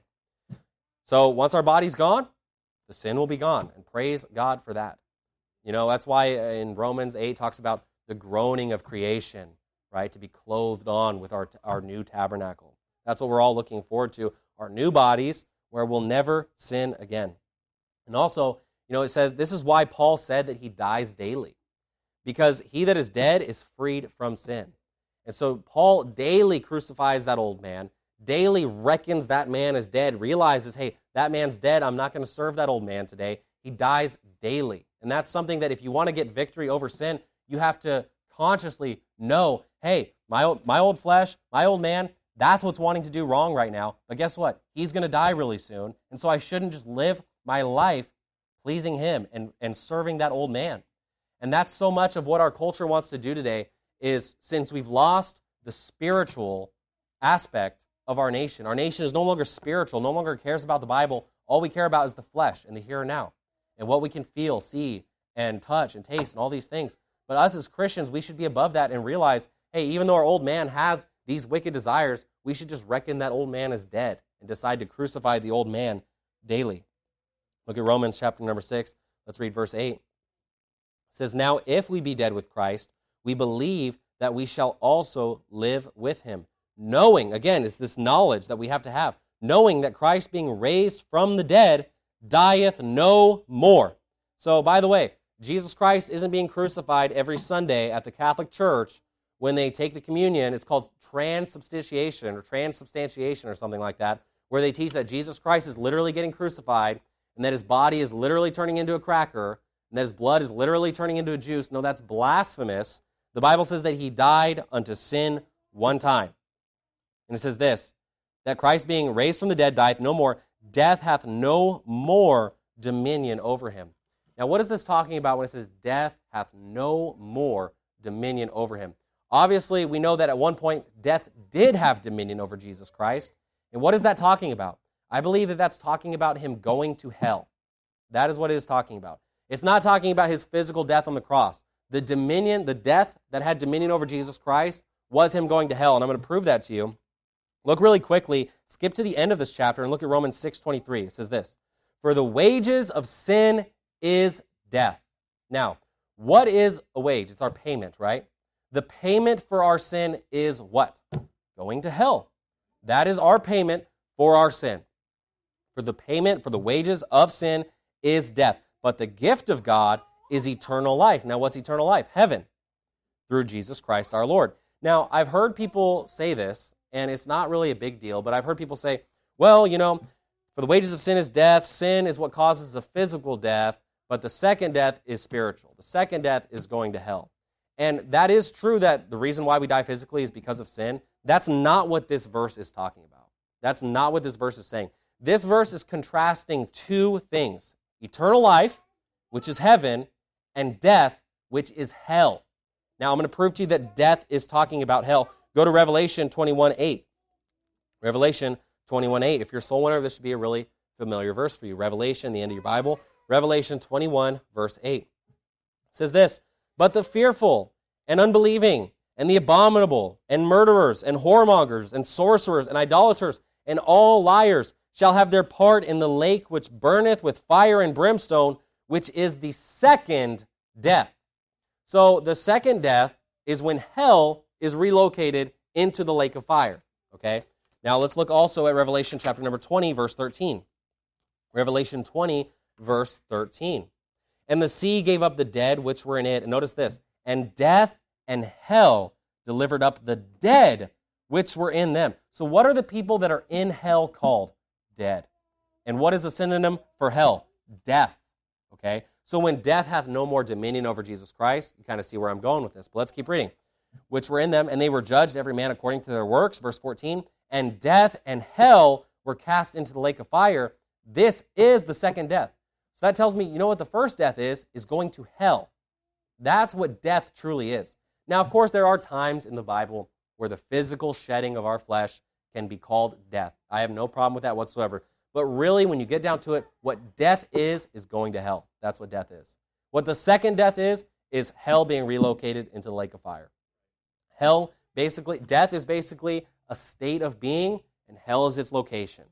So once our body's gone, the sin will be gone, and praise God for that. That's why in Romans 8 talks about the groaning of creation, right? To be clothed on with our new tabernacle. That's what we're all looking forward to, our new bodies where we'll never sin again. And also, it says this is why Paul said that he dies daily, because he that is dead is freed from sin. And so Paul daily crucifies that old man, daily reckons that man as dead, realizes, hey, that man's dead, I'm not going to serve that old man today. He dies daily. And that's something that if you want to get victory over sin, you have to consciously know, hey, my old flesh, my old man, that's what's wanting to do wrong right now. But guess what? He's going to die really soon. And so I shouldn't just live my life pleasing him and serving that old man. And that's so much of what our culture wants to do today is since we've lost the spiritual aspect of our nation is no longer spiritual, no longer cares about the Bible. All we care about is the flesh and the here and now and what we can feel, see, and touch and taste and all these things. But us as Christians, we should be above that and realize, hey, even though our old man has these wicked desires, we should just reckon that old man is dead and decide to crucify the old man daily. Look at Romans chapter number 6. Let's read verse 8. It says, now if we be dead with Christ, we believe that we shall also live with him. Knowing, again, it's this knowledge that we have to have, knowing that Christ being raised from the dead dieth no more. So, by the way, Jesus Christ isn't being crucified every Sunday at the Catholic Church when they take the communion. It's called transubstantiation or transubstantiation or something like that, where they teach that Jesus Christ is literally getting crucified and that his body is literally turning into a cracker and that his blood is literally turning into a juice. No, that's blasphemous. The Bible says that he died unto sin one time. And it says this, that Christ being raised from the dead dieth no more, death hath no more dominion over him. Now, what is this talking about when it says death hath no more dominion over him? Obviously, we know that at one point, death did have dominion over Jesus Christ. And what is that talking about? I believe that that's talking about him going to hell. That is what it is talking about. It's not talking about his physical death on the cross. The dominion, the death that had dominion over Jesus Christ was him going to hell. And I'm going to prove that to you. Look really quickly, skip to the end of this chapter and look at Romans 6:23. It says this, for the wages of sin is death. Now, what is a wage? It's our payment, right? The payment for our sin is what? Going to hell. That is our payment for our sin. For the payment, for the wages of sin is death. But the gift of God is eternal life. Now, what's eternal life? Heaven, through Jesus Christ our Lord. Now, I've heard people say this, and it's not really a big deal, but I've heard people say, well, for the wages of sin is death. Sin is what causes the physical death, but the second death is spiritual. The second death is going to hell. And that is true that the reason why we die physically is because of sin. That's not what this verse is talking about. That's not what this verse is saying. This verse is contrasting two things, eternal life, which is heaven, and death, which is hell. Now, I'm going to prove to you that death is talking about hell. Go to Revelation 21:8. Revelation 21:8. If you're a soul winner, this should be a really familiar verse for you. Revelation, the end of your Bible. Revelation 21, verse 8. It says this, but the fearful and unbelieving and the abominable and murderers and whoremongers and sorcerers and idolaters and all liars shall have their part in the lake which burneth with fire and brimstone, which is the second death. So the second death is when hell is relocated into the lake of fire. Okay? Now let's look also at Revelation chapter number 20, verse 13. Revelation 20, verse 13. And the sea gave up the dead which were in it. And notice this. And death and hell delivered up the dead which were in them. So what are the people that are in hell called? Dead. And what is a synonym for hell? Death. Okay? So when death hath no more dominion over Jesus Christ, you kind of see where I'm going with this. But let's keep reading. Which were in them, and they were judged, every man according to their works. Verse 14. And death and hell were cast into the lake of fire. This is the second death. So that tells me, you know what the first death is going to hell. That's what death truly is. Now, of course, there are times in the Bible where the physical shedding of our flesh can be called death. I have no problem with that whatsoever. But really, when you get down to it, what death is going to hell. That's what death is. What the second death is hell being relocated into the lake of fire. Hell, basically, death is basically a state of being, and hell is its location.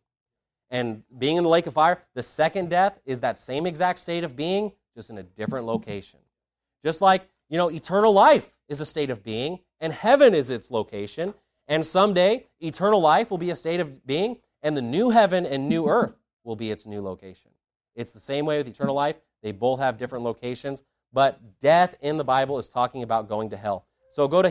And being in the lake of fire, the second death is that same exact state of being, just in a different location. Just like, eternal life is a state of being, and heaven is its location. And someday, eternal life will be a state of being, and the new heaven and new earth will be its new location. It's the same way with eternal life. They both have different locations, but death in the Bible is talking about going to hell. So go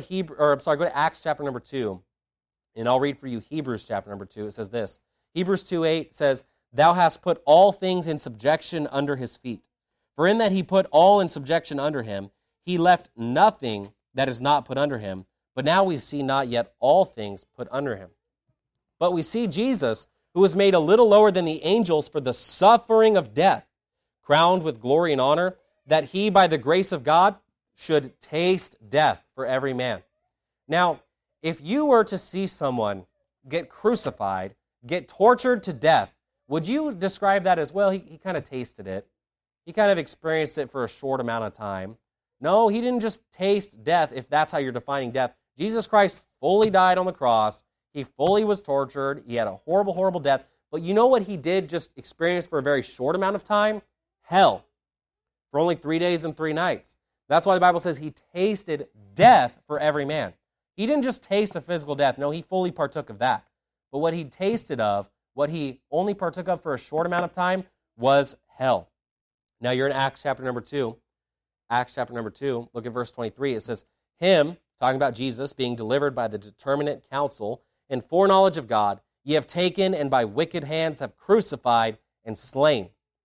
to Acts chapter number 2, and I'll read for you Hebrews chapter number 2. It says this. Hebrews 2:8 says, thou hast put all things in subjection under his feet. For in that he put all in subjection under him, he left nothing that is not put under him. But now we see not yet all things put under him. But we see Jesus, who was made a little lower than the angels for the suffering of death, crowned with glory and honor, that he, by the grace of God, should taste death for every man. Now, if you were to see someone get crucified, get tortured to death, would you describe that as, well, he kind of tasted it. He kind of experienced it for a short amount of time. No, he didn't just taste death, if that's how you're defining death. Jesus Christ fully died on the cross. He fully was tortured. He had a horrible, horrible death. But you know what he did just experience for a very short amount of time? Hell. For only 3 days and 3 nights. That's why the Bible says he tasted death for every man. He didn't just taste a physical death. No, he fully partook of that. But what he tasted of, what he only partook of for a short amount of time, was hell. Now you're in Acts chapter number 2. Acts chapter number 2, look at verse 23. It says, him, talking about Jesus, being delivered by the determinate counsel and foreknowledge of God, ye have taken and by wicked hands have crucified and slain,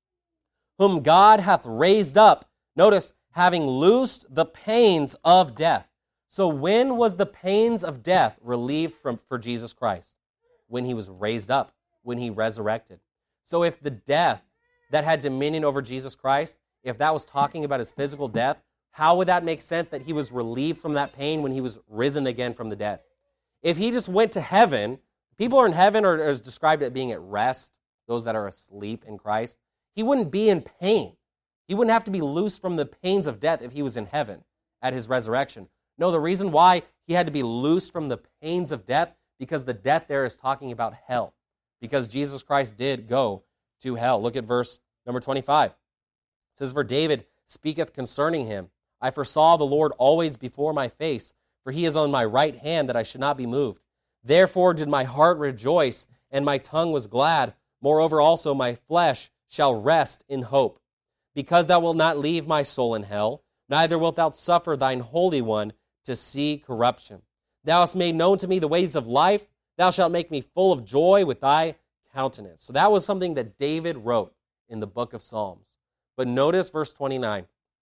whom God hath raised up, notice, having loosed the pains of death. So when was the pains of death relieved for Jesus Christ? When he was raised up, when he resurrected. So if the death that had dominion over Jesus Christ, if that was talking about his physical death, how would that make sense that he was relieved from that pain when he was risen again from the dead? If he just went to heaven, people are in heaven or is described as being at rest, those that are asleep in Christ, he wouldn't be in pain. He wouldn't have to be loosed from the pains of death if he was in heaven at his resurrection. No, the reason why he had to be loosed from the pains of death, because the death there is talking about hell, because Jesus Christ did go to hell. Look at verse number 25. It says, for David speaketh concerning him, I foresaw the Lord always before my face, for he is on my right hand that I should not be moved. Therefore did my heart rejoice, and my tongue was glad. Moreover also my flesh shall rest in hope. Because thou wilt not leave my soul in hell, neither wilt thou suffer thine Holy One to see corruption. Thou hast made known to me the ways of life. Thou shalt make me full of joy with thy countenance. So that was something that David wrote in the book of Psalms. But notice verse 29.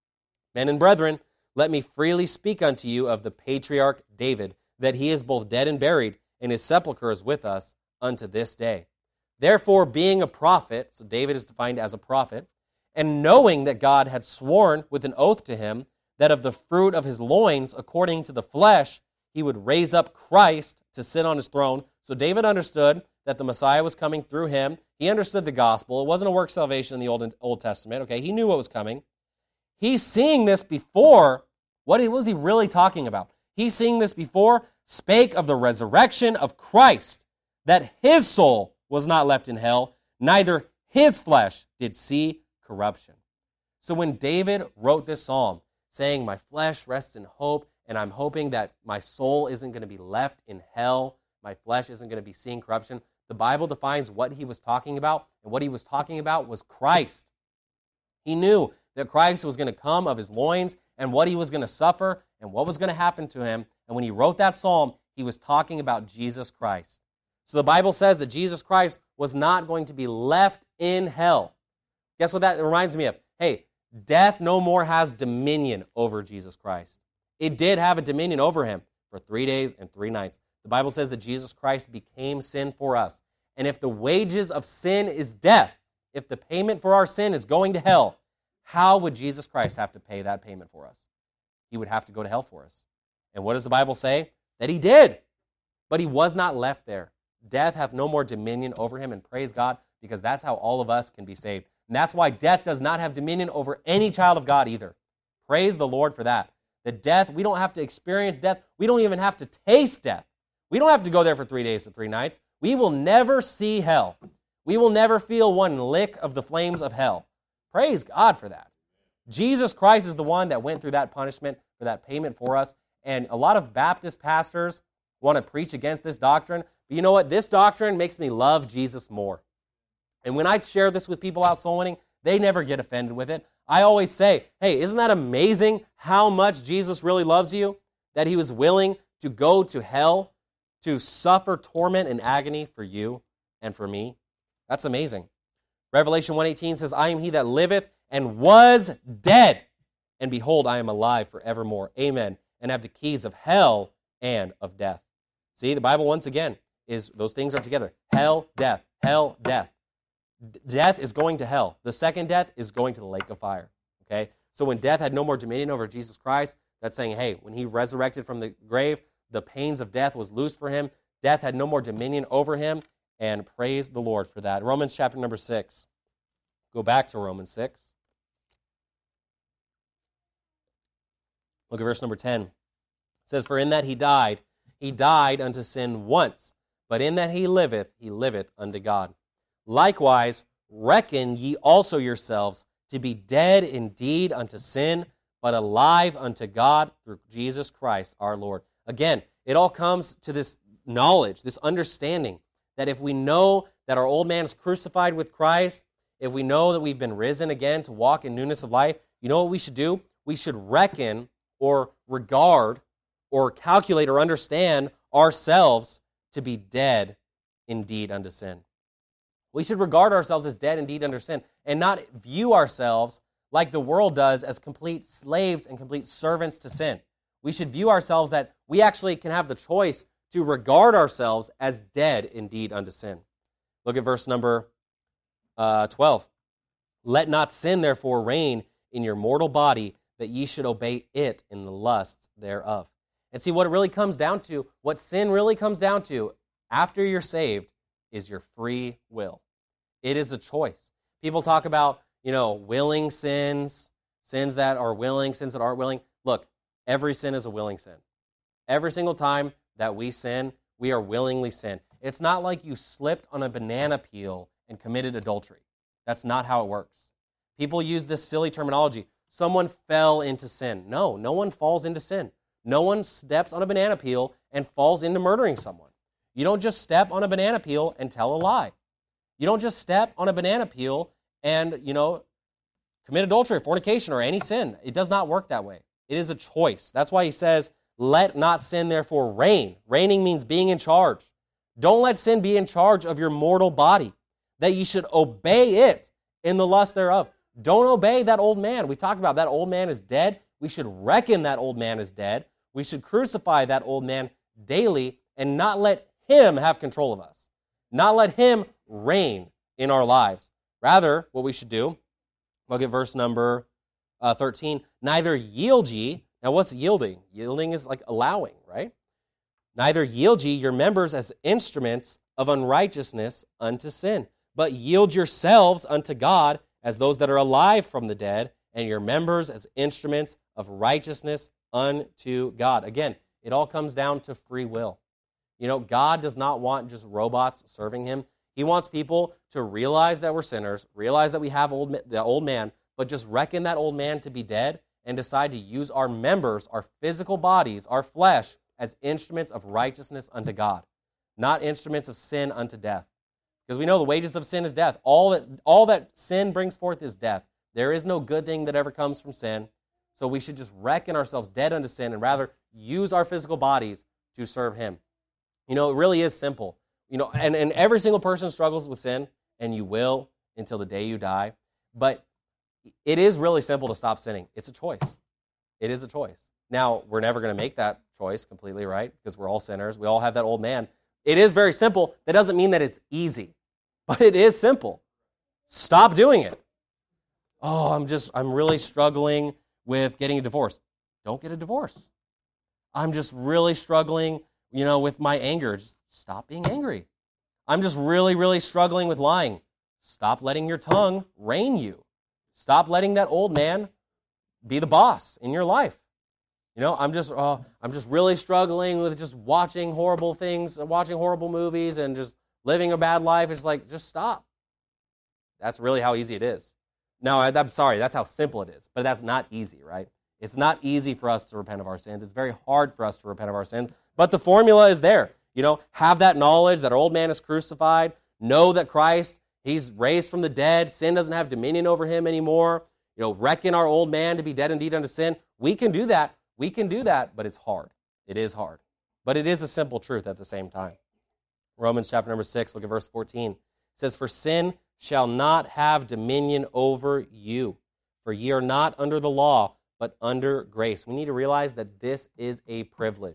Men and brethren, let me freely speak unto you of the patriarch David, that he is both dead and buried, and his sepulchre is with us unto this day. Therefore, being a prophet, so David is defined as a prophet, and knowing that God had sworn with an oath to him that of the fruit of his loins, according to the flesh, he would raise up Christ to sit on his throne. So David understood that the Messiah was coming through him. He understood the gospel. It wasn't a work salvation in the Old Testament. Okay, he knew what was coming. He's seeing this before. What was he really talking about? He's seeing this before, spake of the resurrection of Christ, that his soul was not left in hell, neither his flesh did see corruption. So when David wrote this psalm, saying, my flesh rests in hope, and I'm hoping that my soul isn't going to be left in hell, my flesh isn't going to be seeing corruption, the Bible defines what he was talking about, and what he was talking about was Christ. He knew that Christ was going to come of his loins, and what he was going to suffer, and what was going to happen to him. And when he wrote that psalm, he was talking about Jesus Christ. So the Bible says that Jesus Christ was not going to be left in hell. Guess what that reminds me of? Hey, death no more has dominion over Jesus Christ. It did have a dominion over him for 3 days and 3 nights. The Bible says that Jesus Christ became sin for us. And if the wages of sin is death, if the payment for our sin is going to hell, how would Jesus Christ have to pay that payment for us? He would have to go to hell for us. And what does the Bible say? That he did. But he was not left there. Death hath no more dominion over him, and praise God, because that's how all of us can be saved. And that's why death does not have dominion over any child of God either. Praise the Lord for that. The death, we don't have to experience death. We don't even have to taste death. We don't have to go there for 3 days and 3 nights. We will never see hell. We will never feel one lick of the flames of hell. Praise God for that. Jesus Christ is the one that went through that punishment, for that payment for us. And a lot of Baptist pastors want to preach against this doctrine. But you know what? This doctrine makes me love Jesus more. And when I share this with people out soul winning, they never get offended with it. I always say, hey, isn't that amazing how much Jesus really loves you? That he was willing to go to hell, to suffer torment and agony for you and for me. That's amazing. Revelation 1:18 says, I am he that liveth and was dead, and behold, I am alive forevermore. Amen. And have the keys of hell and of death. See, the Bible, once again, is those things are together. Hell, death. Hell, death. Death is going to hell. The second death is going to the lake of fire. Okay? So when death had no more dominion over Jesus Christ, that's saying, hey, when he resurrected from the grave, the pains of death was loosed for him. Death had no more dominion over him, and praise the Lord for that. Romans chapter number 6. Go back to Romans 6. Look at verse number 10. It says, for in that he died unto sin once, but in that he liveth unto God. Likewise, reckon ye also yourselves to be dead indeed unto sin, but alive unto God through Jesus Christ our Lord. Again, it all comes to this knowledge, this understanding, that if we know that our old man is crucified with Christ, if we know that we've been risen again to walk in newness of life, you know what we should do? We should reckon or regard or calculate or understand ourselves to be dead indeed unto sin. We should regard ourselves as dead indeed unto sin and not view ourselves like the world does as complete slaves and complete servants to sin. We should view ourselves that we actually can have the choice to regard ourselves as dead indeed unto sin. Look at verse number 12. Let not sin therefore reign in your mortal body, that ye should obey it in the lusts thereof. And see, what it really comes down to, what sin really comes down to after you're saved is your free will. It is a choice. People talk about, willing sins, sins that are willing, sins that aren't willing. Look, every sin is a willing sin. Every single time that we sin, we are willingly sin. It's not like you slipped on a banana peel and committed adultery. That's not how it works. People use this silly terminology. Someone fell into sin. No one falls into sin. No one steps on a banana peel and falls into murdering someone. You don't just step on a banana peel and tell a lie. You don't just step on a banana peel and, commit adultery, fornication, or any sin. It does not work that way. It is a choice. That's why he says, let not sin therefore reign. Reigning means being in charge. Don't let sin be in charge of your mortal body, that ye should obey it in the lust thereof. Don't obey that old man. We talked about that old man is dead. We should reckon that old man is dead. We should crucify that old man daily and not let him have control of us. Not let him reign in our lives. Rather, what we should do, look at verse number 13. Neither yield ye. Now, what's yielding? Yielding is like allowing, right? Neither yield ye your members as instruments of unrighteousness unto sin, but yield yourselves unto God as those that are alive from the dead, and your members as instruments of righteousness unto God. Again, it all comes down to free will. God does not want just robots serving him. He wants people to realize that we're sinners, realize that we have the old man, but just reckon that old man to be dead and decide to use our members, our physical bodies, our flesh, as instruments of righteousness unto God, not instruments of sin unto death. Because we know the wages of sin is death. All that sin brings forth is death. There is no good thing that ever comes from sin. So we should just reckon ourselves dead unto sin and rather use our physical bodies to serve him. It really is simple. And every single person struggles with sin, and you will until the day you die. But it is really simple to stop sinning. It's a choice. It is a choice. Now, we're never going to make that choice completely, right? Because we're all sinners. We all have that old man. It is very simple. That doesn't mean that it's easy, but it is simple. Stop doing it. Oh, I'm really struggling with getting a divorce. Don't get a divorce. I'm just really struggling, with my anger. Just stop being angry. I'm just really, really struggling with lying. Stop letting your tongue reign you. Stop letting that old man be the boss in your life. I'm just really struggling with just watching horrible things, watching horrible movies, and just living a bad life. It's like, just stop. That's really how easy it is. No, I'm sorry, that's how simple it is. But that's not easy, right? It's not easy for us to repent of our sins. It's very hard for us to repent of our sins. But the formula is there. Have that knowledge that our old man is crucified. Know that Christ, he's raised from the dead. Sin doesn't have dominion over him anymore. Reckon our old man to be dead indeed unto sin. We can do that. We can do that, but it's hard. It is hard. But it is a simple truth at the same time. Romans chapter number 6, look at verse 14. It says, for sin shall not have dominion over you, for ye are not under the law, but under grace. We need to realize that this is a privilege.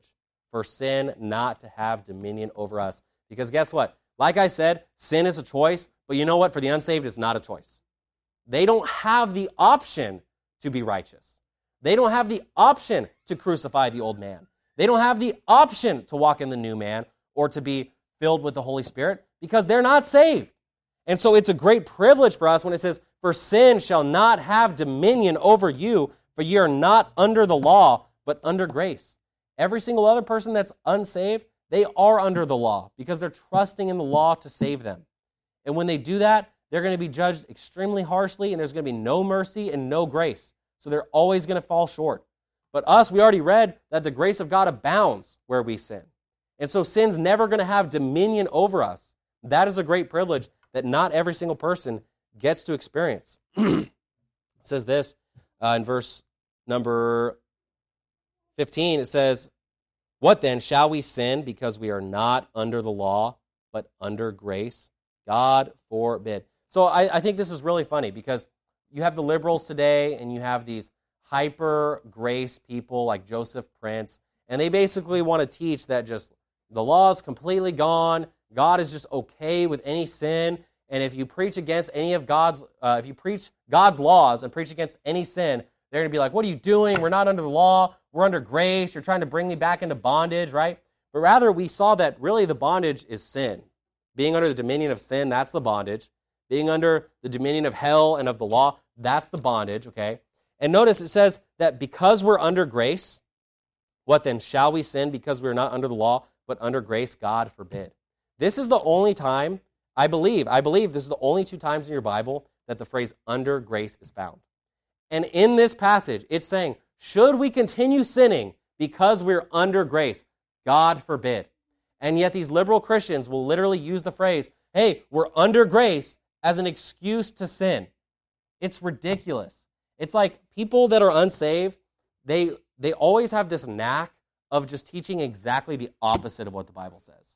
for sin not to have dominion over us. Because guess what? Like I said, sin is a choice, but you know what? For the unsaved, it's not a choice. They don't have the option to be righteous. They don't have the option to crucify the old man. They don't have the option to walk in the new man or to be filled with the Holy Spirit because they're not saved. And so it's a great privilege for us when it says, for sin shall not have dominion over you, for ye are not under the law, but under grace. Every single other person that's unsaved, they are under the law because they're trusting in the law to save them. And when they do that, they're going to be judged extremely harshly, and there's going to be no mercy and no grace. So they're always going to fall short. But us, we already read that the grace of God abounds where we sin. And so sin's never going to have dominion over us. That is a great privilege that not every single person gets to experience. It says this in verse number 15. It says, what then? Shall we sin because we are not under the law, but under grace? God forbid. So I think this is really funny because you have the liberals today and you have these hyper grace people like Joseph Prince, and they basically want to teach that just the law is completely gone, God is just okay with any sin, and if you preach against any of if you preach God's laws and preach against any sin, they're going to be like, what are you doing? We're not under the law, we're under grace, you're trying to bring me back into bondage, right? But rather we saw that really the bondage is sin. Being under the dominion of sin, that's the bondage. Being under the dominion of hell and of the law, that's the bondage, okay? And notice it says that because we're under grace, what then? Shall we sin because we're not under the law, but under grace? God forbid. This is the only time, I believe this is the only two times in your Bible that the phrase under grace is found. And in this passage, it's saying, should we continue sinning because we're under grace? God forbid. And yet these liberal Christians will literally use the phrase, hey, we're under grace, as an excuse to sin. It's ridiculous. It's like people that are unsaved, they always have this knack of just teaching exactly the opposite of what the Bible says.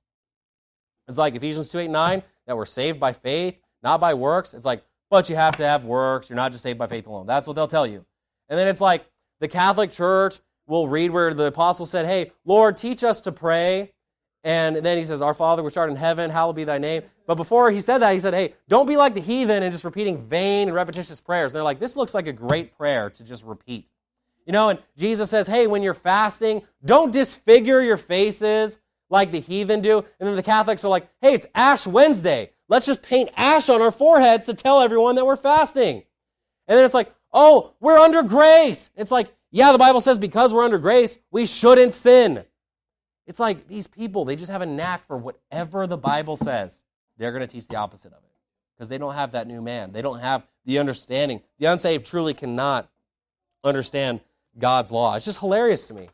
It's like Ephesians 2:8-9, that we're saved by faith, not by works. It's like, but you have to have works. You're not just saved by faith alone. That's what they'll tell you. And then it's like the Catholic Church will read where the apostle said, hey, Lord, teach us to pray. And then he says, our Father which art in heaven, hallowed be thy name. But before he said that, he said, hey, don't be like the heathen and just repeating vain and repetitious prayers. And they're like, this looks like a great prayer to just repeat. You know, and Jesus says, hey, when you're fasting, don't disfigure your faces like the heathen do. And then the Catholics are like, hey, it's Ash Wednesday. Let's just paint ash on our foreheads to tell everyone that we're fasting. And then it's like, oh, we're under grace. It's like, yeah, the Bible says because we're under grace, we shouldn't sin. It's like these people, they just have a knack for whatever the Bible says. They're going to teach the opposite of it because they don't have that new man. They don't have the understanding. The unsaved truly cannot understand God's law. It's just hilarious to me.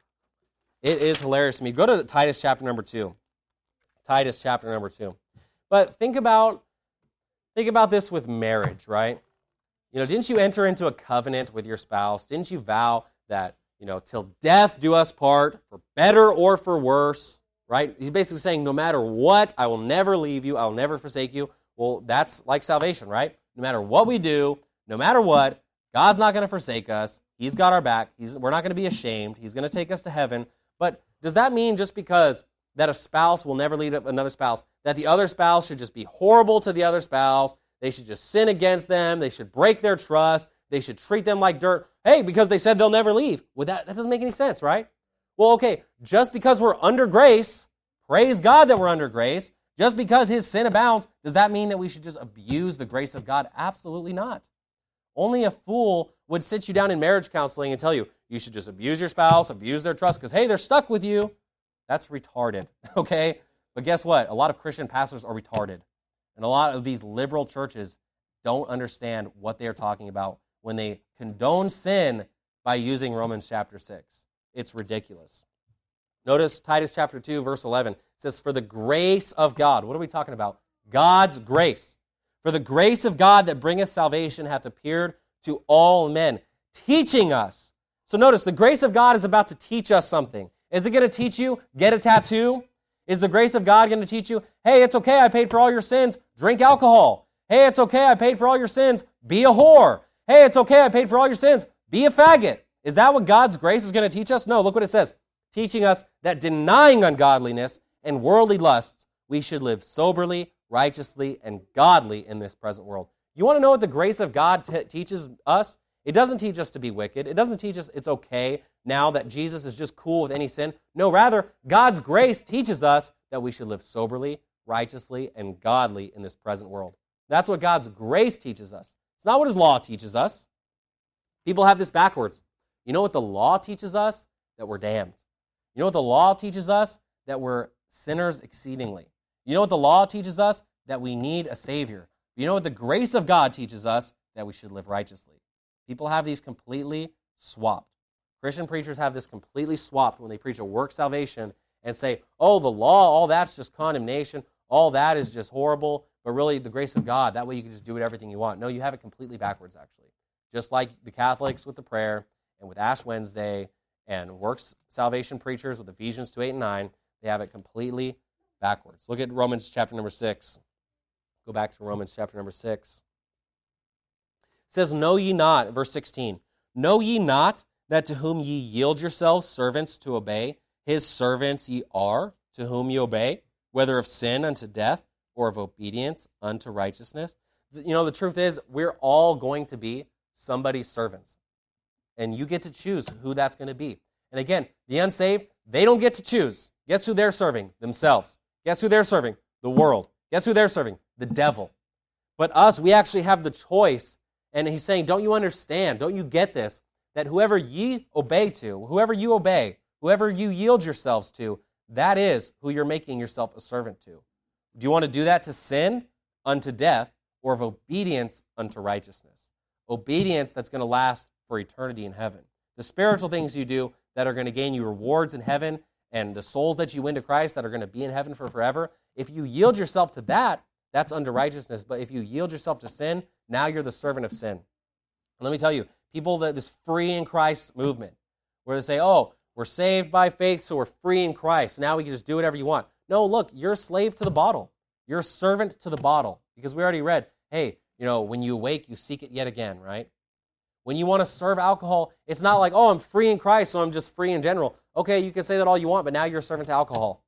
It is hilarious to me. Go to Titus chapter number 2. Titus chapter number 2. But think about this with marriage, right? You know, didn't you enter into a covenant with your spouse? Didn't you vow that, you know, till death do us part, for better or for worse, right? He's basically saying, no matter what, I will never leave you, I will never forsake you. Well, that's like salvation, right? No matter what we do, no matter what, God's not going to forsake us. He's got our back. We're not going to be ashamed. He's going to take us to heaven. But does that mean just because that a spouse will never lead another spouse, that the other spouse should just be horrible to the other spouse, they should just sin against them, they should break their trust, they should treat them like dirt? Hey, because they said they'll never leave. Well, that doesn't make any sense, right? Well, okay, just because we're under grace, praise God that we're under grace, just because his sin abounds, does that mean that we should just abuse the grace of God? Absolutely not. Only a fool would sit you down in marriage counseling and tell you, you should just abuse your spouse, abuse their trust, because, hey, they're stuck with you. That's retarded, okay? But guess what? A lot of Christian pastors are retarded. And a lot of these liberal churches don't understand what they are talking about when they condone sin by using Romans chapter 6. It's ridiculous. Notice Titus chapter 2, verse 11. It says, for the grace of God. What are we talking about? God's grace. For the grace of God that bringeth salvation hath appeared to all men, teaching us. So notice, the grace of God is about to teach us something. Is it going to teach you, get a tattoo? Is the grace of God going to teach you, hey, it's okay, I paid for all your sins, drink alcohol. Hey, it's okay, I paid for all your sins, be a whore. Hey, it's okay, I paid for all your sins, be a faggot. Is that what God's grace is going to teach us? No, look what it says. teaching us that denying ungodliness and worldly lusts, we should live soberly, righteously, and godly in this present world. You want to know what the grace of God teaches us? It doesn't teach us to be wicked. It doesn't teach us it's okay now that Jesus is just cool with any sin. No, rather, God's grace teaches us that we should live soberly, righteously, and godly in this present world. That's what God's grace teaches us. It's not what His law teaches us. People have this backwards. You know what the law teaches us? That we're damned. You know what the law teaches us? That we're sinners exceedingly. You know what the law teaches us? That we need a Savior. You know what the grace of God teaches us? That we should live righteously. People have these completely swapped. Christian preachers have this completely swapped when they preach a work salvation and say, oh, the law, all that's just condemnation, all that is just horrible, but really the grace of God, that way you can just do everything you want. No, you have it completely backwards, actually. Just like the Catholics with the prayer and with Ash Wednesday and works salvation preachers with Ephesians 2:8 and 9, they have it completely backwards. Look at Romans chapter number 6. Go back to Romans chapter number 6. It says, know ye not, verse 16, know ye not that to whom ye yield yourselves servants to obey, his servants ye are, to whom ye obey, whether of sin unto death or of obedience unto righteousness? You know, the truth is, we're all going to be somebody's servants. And you get to choose who that's going to be. And again, the unsaved, they don't get to choose. Guess who they're serving? Themselves. Guess who they're serving? The world. Guess who they're serving? The devil. But us, we actually have the choice. And he's saying, don't you understand? Don't you get this? That whoever ye obey to, whoever you obey, whoever you yield yourselves to, that is who you're making yourself a servant to. Do you want to do that to sin unto death or of obedience unto righteousness? Obedience that's going to last for eternity in heaven. The spiritual things you do that are going to gain you rewards in heaven and the souls that you win to Christ that are going to be in heaven for forever, if you yield yourself to that, that's unto righteousness. But if you yield yourself to sin, now you're the servant of sin. And let me tell you, people that this free in Christ movement, where they say, oh, we're saved by faith, so we're free in Christ. Now we can just do whatever you want. No, look, you're a slave to the bottle. You're a servant to the bottle. Because we already read, hey, you know, when you awake, you seek it yet again, right? When you want to serve alcohol, it's not like, oh, I'm free in Christ, so I'm just free in general. Okay, you can say that all you want, but now you're a servant to alcohol.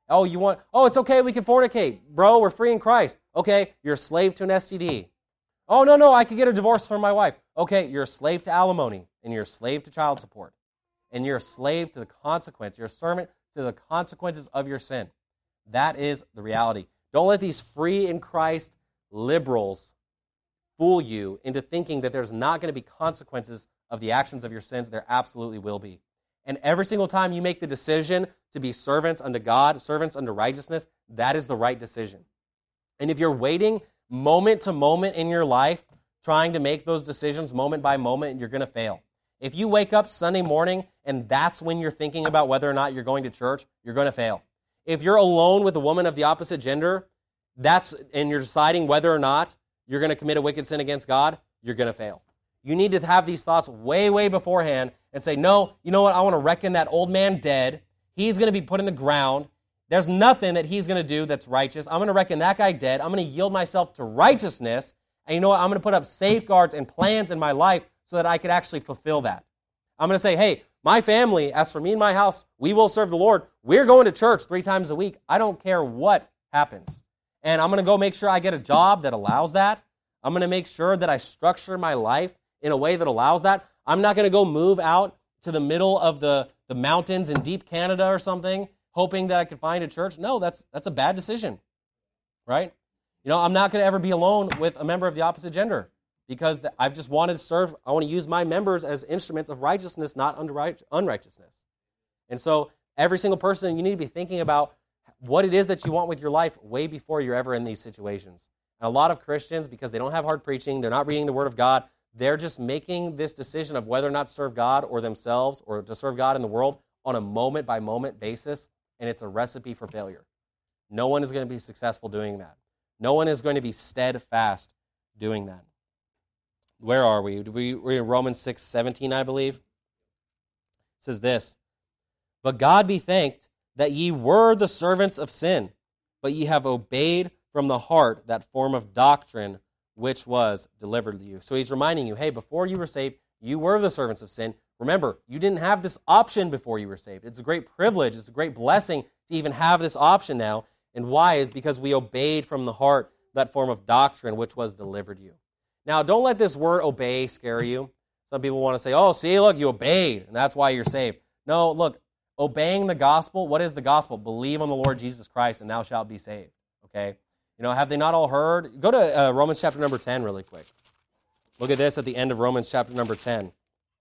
Oh, it's okay, we can fornicate. Bro, we're free in Christ. Okay, you're a slave to an STD. Oh, no, I could get a divorce from my wife. Okay, you're a slave to alimony, and you're a slave to child support. And you're a slave to the consequence. You're a servant to the consequences of your sin. That is the reality. Don't let these free in Christ liberals fool you into thinking that there's not going to be consequences of the actions of your sins. There absolutely will be. And every single time you make the decision to be servants unto God, servants unto righteousness, that is the right decision. And if you're waiting moment to moment in your life, trying to make those decisions moment by moment, you're going to fail. If you wake up Sunday morning and that's when you're thinking about whether or not you're going to church, you're going to fail. If you're alone with a woman of the opposite gender, and you're deciding whether or not you're going to commit a wicked sin against God, you're going to fail. You need to have these thoughts way, way beforehand and say, no, you know what? I want to reckon that old man dead. He's going to be put in the ground. There's nothing that he's going to do that's righteous. I'm going to reckon that guy dead. I'm going to yield myself to righteousness. And you know what? I'm going to put up safeguards and plans in my life so that I could actually fulfill that. I'm going to say, hey, my family, as for me and my house, we will serve the Lord. We're going to church 3 times a week. I don't care what happens. And I'm going to go make sure I get a job that allows that. I'm going to make sure that I structure my life in a way that allows that. I'm not going to go move out to the middle of the mountains in deep Canada or something, hoping that I could find a church. No, that's a bad decision, right? You know, I'm not going to ever be alone with a member of the opposite gender because I've just wanted to serve. I want to use my members as instruments of righteousness, not unrighteousness. And so every single person, you need to be thinking about what it is that you want with your life way before you're ever in these situations. And a lot of Christians, because they don't have hard preaching, they're not reading the Word of God, they're just making this decision of whether or not to serve God or themselves or to serve God in the world on a moment-by-moment basis, and it's a recipe for failure. No one is going to be successful doing that. No one is going to be steadfast doing that. Where are we? We're in Romans 6:17, I believe. It says this, but God be thanked that ye were the servants of sin, but ye have obeyed from the heart that form of doctrine which was delivered to you. So he's reminding you, hey, before you were saved, You were the servants of sin. Remember, you didn't have this option before you were saved. It's a great privilege. It's a great blessing to even have this option now. And why is because we obeyed from the heart that form of doctrine which was delivered you. Now, don't let this word obey scare you. Some people want to say, oh, see, look, you obeyed, and that's why you're saved. No, look, obeying the gospel, what is the gospel? Believe on the Lord Jesus Christ, and thou shalt be saved. Okay? Have they not all heard? Go to Romans chapter number 10 really quick. Look at this at the end of Romans chapter number 10.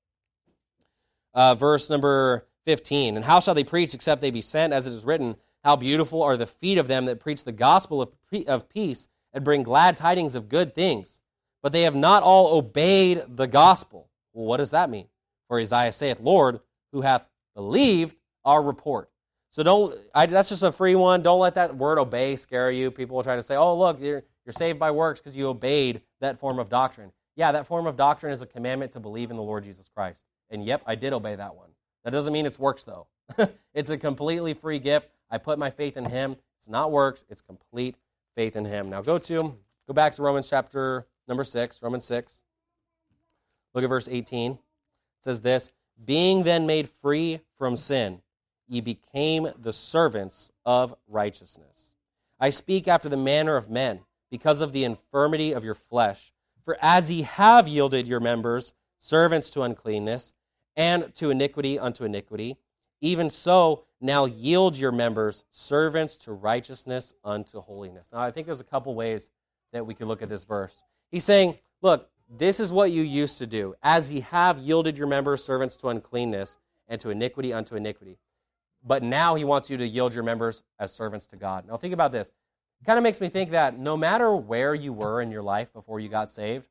Verse number 15. And how shall they preach except they be sent, as it is written, how beautiful are the feet of them that preach the gospel of peace and bring glad tidings of good things. But they have not all obeyed the gospel. Well, what does that mean? For Isaiah saith, Lord, who hath believed our report. So that's just a free one. Don't let that word obey scare you. People will try to say, oh, look, you're saved by works because you obeyed that form of doctrine. Yeah, that form of doctrine is a commandment to believe in the Lord Jesus Christ. And yep, I did obey that one. That doesn't mean it's works, though. It's a completely free gift. I put my faith in Him. It's not works. It's complete faith in Him. Now go back to Romans chapter number 6, Romans 6. Look at verse 18. It says this, being then made free from sin, ye became the servants of righteousness. I speak after the manner of men, because of the infirmity of your flesh. For as ye have yielded your members servants to uncleanness, and to iniquity unto iniquity, even so now yield your members servants to righteousness unto holiness. Now I think there's a couple ways that we could look at this verse. He's saying, look, this is what you used to do. As ye have yielded your members servants to uncleanness, and to iniquity unto iniquity. But now he wants you to yield your members as servants to God. Now think about this. It kind of makes me think that no matter where you were in your life before you got saved,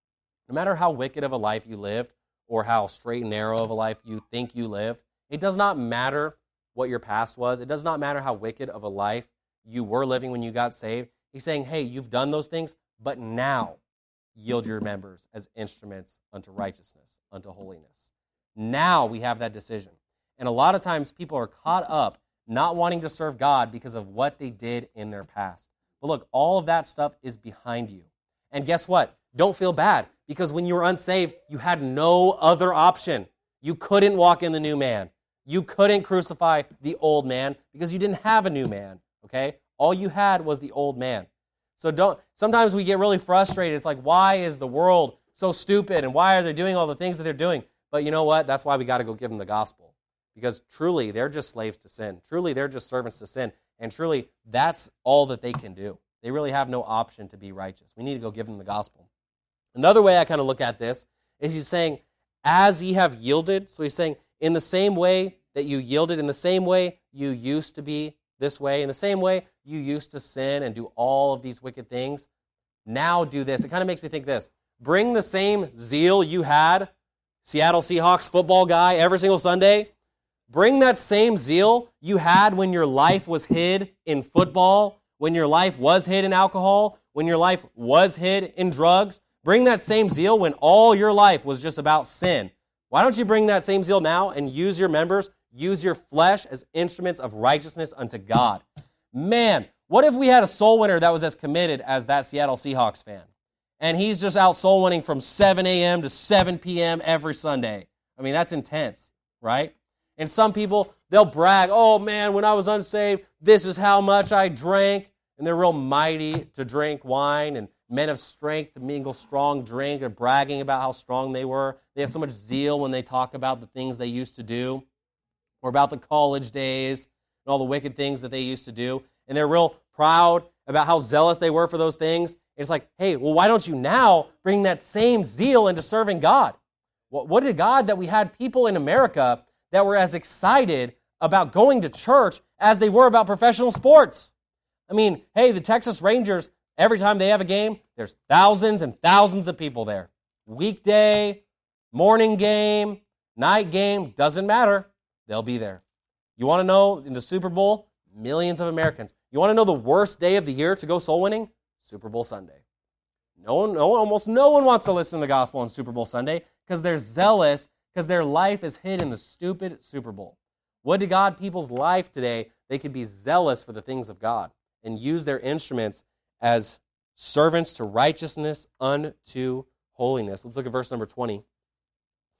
no matter how wicked of a life you lived, or how straight and narrow of a life you think you lived, it does not matter what your past was. It does not matter how wicked of a life you were living when you got saved. He's saying, hey, you've done those things, but now yield your members as instruments unto righteousness, unto holiness. Now we have that decision. And a lot of times people are caught up not wanting to serve God because of what they did in their past. But look, all of that stuff is behind you. And guess what? Don't feel bad, because when you were unsaved, you had no other option. You couldn't walk in the new man. You couldn't crucify the old man because you didn't have a new man, okay? All you had was the old man. So sometimes we get really frustrated. It's like, why is the world so stupid, and why are they doing all the things that they're doing? But you know what? That's why we got to go give them the gospel, because truly they're just slaves to sin. Truly they're just servants to sin, and truly that's all that they can do. They really have no option to be righteous. We need to go give them the gospel. Another way I kind of look at this is he's saying, as ye have yielded. So he's saying, in the same way that you yielded, in the same way you used to be this way, in the same way you used to sin and do all of these wicked things, now do this. It kind of makes me think this. Bring the same zeal you had, Seattle Seahawks football guy, every single Sunday. Bring that same zeal you had when your life was hid in football, when your life was hid in alcohol, when your life was hid in drugs. Bring that same zeal when all your life was just about sin. Why don't you bring that same zeal now and use your members, use your flesh as instruments of righteousness unto God? Man, what if we had a soul winner that was as committed as that Seattle Seahawks fan? And he's just out soul winning from 7 a.m. to 7 p.m. every Sunday. I mean, that's intense, right? And some people, they'll brag, oh man, when I was unsaved, this is how much I drank. And they're real mighty to drink wine, and men of strength to mingle strong drink. They're bragging about how strong they were. They have so much zeal when they talk about the things they used to do, or about the college days and all the wicked things that they used to do. And they're real proud about how zealous they were for those things. It's like, hey, well, why don't you now bring that same zeal into serving God? What did God that we had people in America that were as excited about going to church as they were about professional sports? I mean, hey, the Texas Rangers, every time they have a game, there's thousands and thousands of people there. Weekday, morning game, night game, doesn't matter. They'll be there. You want to know, in the Super Bowl, millions of Americans. You want to know the worst day of the year to go soul winning? Super Bowl Sunday. Almost no one wants to listen to the gospel on Super Bowl Sunday because they're zealous, because their life is hid in the stupid Super Bowl. What did God people's life today? They could be zealous for the things of God and use their instruments as servants to righteousness unto holiness. Let's look at verse number 20.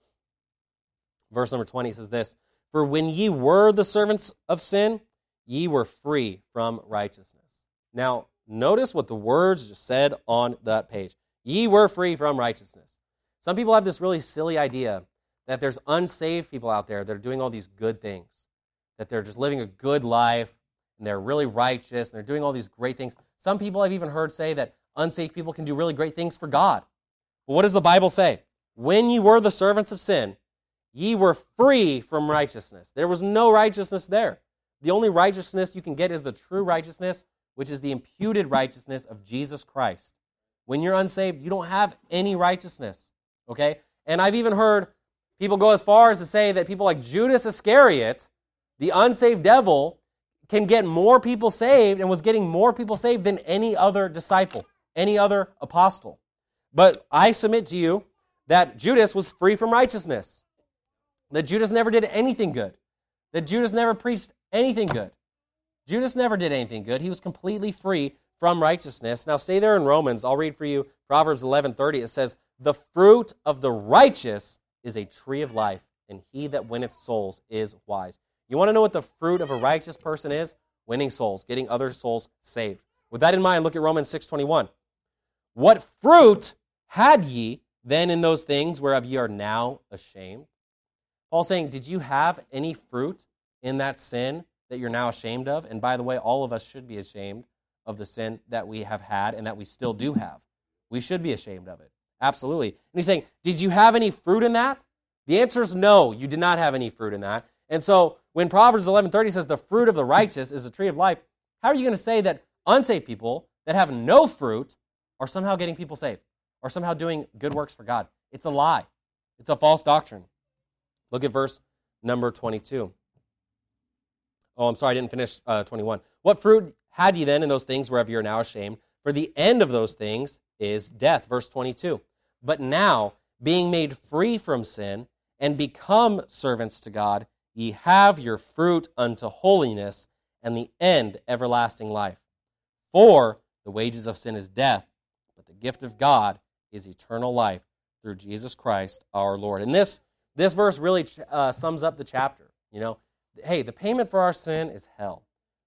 Verse number 20 says this, "For when ye were the servants of sin, ye were free from righteousness." Now, notice what the words just said on that page. Ye were free from righteousness. Some people have this really silly idea that there's unsaved people out there that are doing all these good things, that they're just living a good life, and they're really righteous, and they're doing all these great things. Some people I've even heard say that unsaved people can do really great things for God. But what does the Bible say? When ye were the servants of sin, ye were free from righteousness. There was no righteousness there. The only righteousness you can get is the true righteousness, which is the imputed righteousness of Jesus Christ. When you're unsaved, you don't have any righteousness, okay? And I've even heard people go as far as to say that people like Judas Iscariot, the unsaved devil, can get more people saved and was getting more people saved than any other disciple, any other apostle. But I submit to you that Judas was free from righteousness, that Judas never did anything good, that Judas never preached anything good. Judas never did anything good. He was completely free from righteousness. Now stay there in Romans. I'll read for you Proverbs 11:30. It says, "The fruit of the righteous is a tree of life, and he that winneth souls is wise." You want to know what the fruit of a righteous person is? Winning souls, getting other souls saved. With that in mind, look at Romans 6:21. "What fruit had ye then in those things whereof ye are now ashamed?" Paul's saying, did you have any fruit in that sin that you're now ashamed of? And by the way, all of us should be ashamed of the sin that we have had and that we still do have. We should be ashamed of it. Absolutely. And he's saying, did you have any fruit in that? The answer is no, you did not have any fruit in that. And so when Proverbs 11:30 says the fruit of the righteous is a tree of life, how are you going to say that unsaved people that have no fruit are somehow getting people saved, or somehow doing good works for God? It's a lie. It's a false doctrine. Look at verse number 22. Oh, I'm sorry, I didn't finish 21. "What fruit had ye then in those things whereof you are now ashamed? For the end of those things is death." Verse 22. "But now, being made free from sin, and become servants to God, ye have your fruit unto holiness, and the end everlasting life. For the wages of sin is death, but the gift of God is eternal life through Jesus Christ our Lord." And this verse really sums up the chapter. You know, hey, the payment for our sin is hell.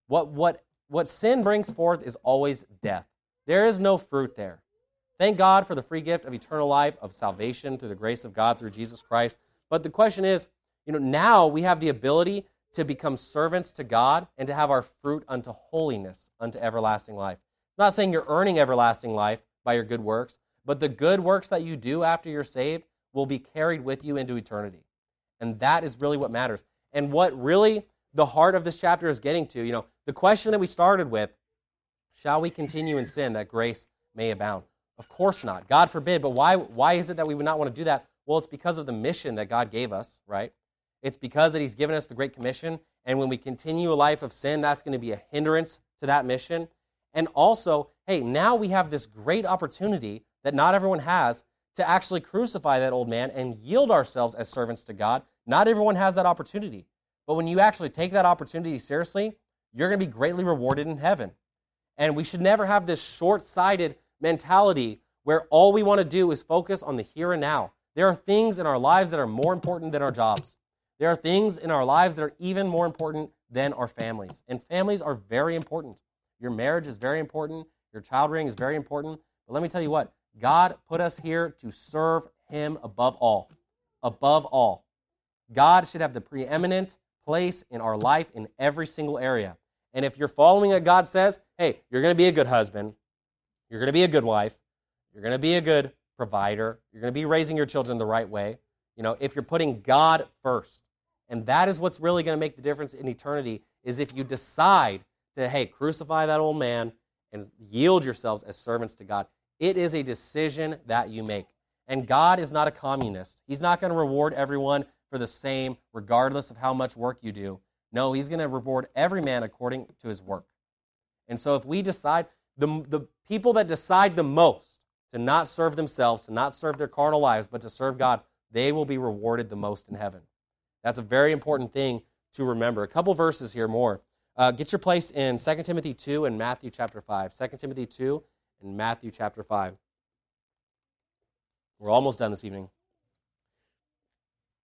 What sin brings forth is always death. There is no fruit there. Thank God for the free gift of eternal life, of salvation through the grace of God through Jesus Christ. But the question is, now we have the ability to become servants to God and to have our fruit unto holiness, unto everlasting life. I'm not saying you're earning everlasting life by your good works, but the good works that you do after you're saved will be carried with you into eternity. And that is really what matters. And what really the heart of this chapter is getting to, the question that we started with, shall we continue in sin that grace may abound? Of course not. God forbid. But why is it that we would not want to do that? Well, it's because of the mission that God gave us, right? It's because that he's given us the Great Commission, and when we continue a life of sin, that's going to be a hindrance to that mission. And also, hey, now we have this great opportunity that not everyone has to actually crucify that old man and yield ourselves as servants to God. Not everyone has that opportunity. But when you actually take that opportunity seriously, you're going to be greatly rewarded in heaven. And we should never have this short-sighted mentality where all we want to do is focus on the here and now. There are things in our lives that are more important than our jobs. There are things in our lives that are even more important than our families. And families are very important. Your marriage is very important. Your child rearing is very important. But let me tell you what, God put us here to serve him above all. Above all. God should have the preeminent place in our life in every single area. And if you're following what God says, hey, you're going to be a good husband. You're going to be a good wife. You're going to be a good provider. You're going to be raising your children the right way. If you're putting God first. And that is what's really going to make the difference in eternity, is if you decide to, hey, crucify that old man and yield yourselves as servants to God. It is a decision that you make. And God is not a communist. He's not going to reward everyone for the same, regardless of how much work you do. No, he's going to reward every man according to his work. And so if we decide, the people that decide the most to not serve themselves, to not serve their carnal lives, but to serve God, they will be rewarded the most in heaven. That's a very important thing to remember. A couple verses here more. Get your place in 2 Timothy 2 and Matthew chapter 5. 2 Timothy 2 and Matthew chapter 5. We're almost done this evening.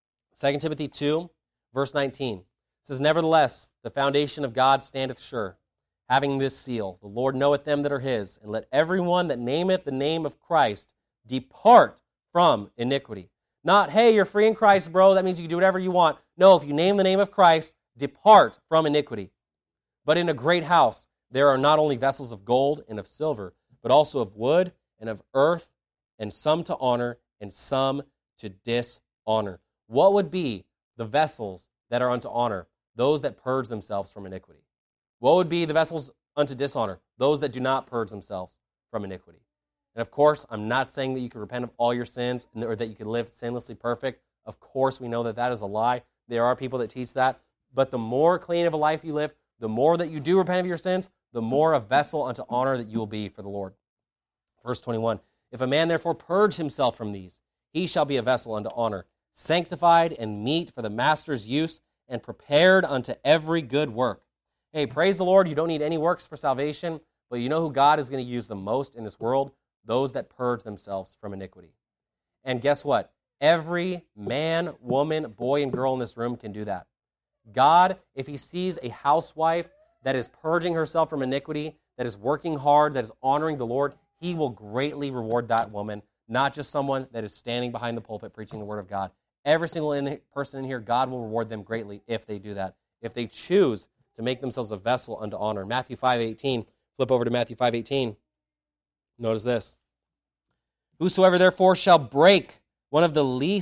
2 Timothy 2, verse 19 says, "Nevertheless, the foundation of God standeth sure, having this seal, the Lord knoweth them that are his, and let everyone that nameth the name of Christ depart from iniquity." Not, hey, you're free in Christ, bro, that means you can do whatever you want. No, if you name the name of Christ, depart from iniquity. But in a great house there are not only vessels of gold and of silver, but also of wood and of earth, and some to honor and some to dishonor. What would be the vessels that are unto honor? Those that purge themselves from iniquity. What would be the vessels unto dishonor? Those that do not purge themselves from iniquity. And of course, I'm not saying that you can repent of all your sins or that you can live sinlessly perfect. Of course, we know that that is a lie. There are people that teach that. But the more clean of a life you live, the more that you do repent of your sins, the more a vessel unto honor that you will be for the Lord. Verse 21, "If a man therefore purge himself from these, he shall be a vessel unto honor, sanctified and meet for the master's use, and prepared unto every good work." Hey, praise the Lord, you don't need any works for salvation, but you know who God is going to use the most in this world? Those that purge themselves from iniquity. And guess what? Every man, woman, boy, and girl in this room can do that. God, if he sees a housewife that is purging herself from iniquity, that is working hard, that is honoring the Lord, he will greatly reward that woman, not just someone that is standing behind the pulpit preaching the word of God. Every single person in here, God will reward them greatly if they do that, if they choose to make themselves a vessel unto honor. Matthew 5:18, flip over to Matthew 5:18. Notice this. "Whosoever therefore shall break Whosoever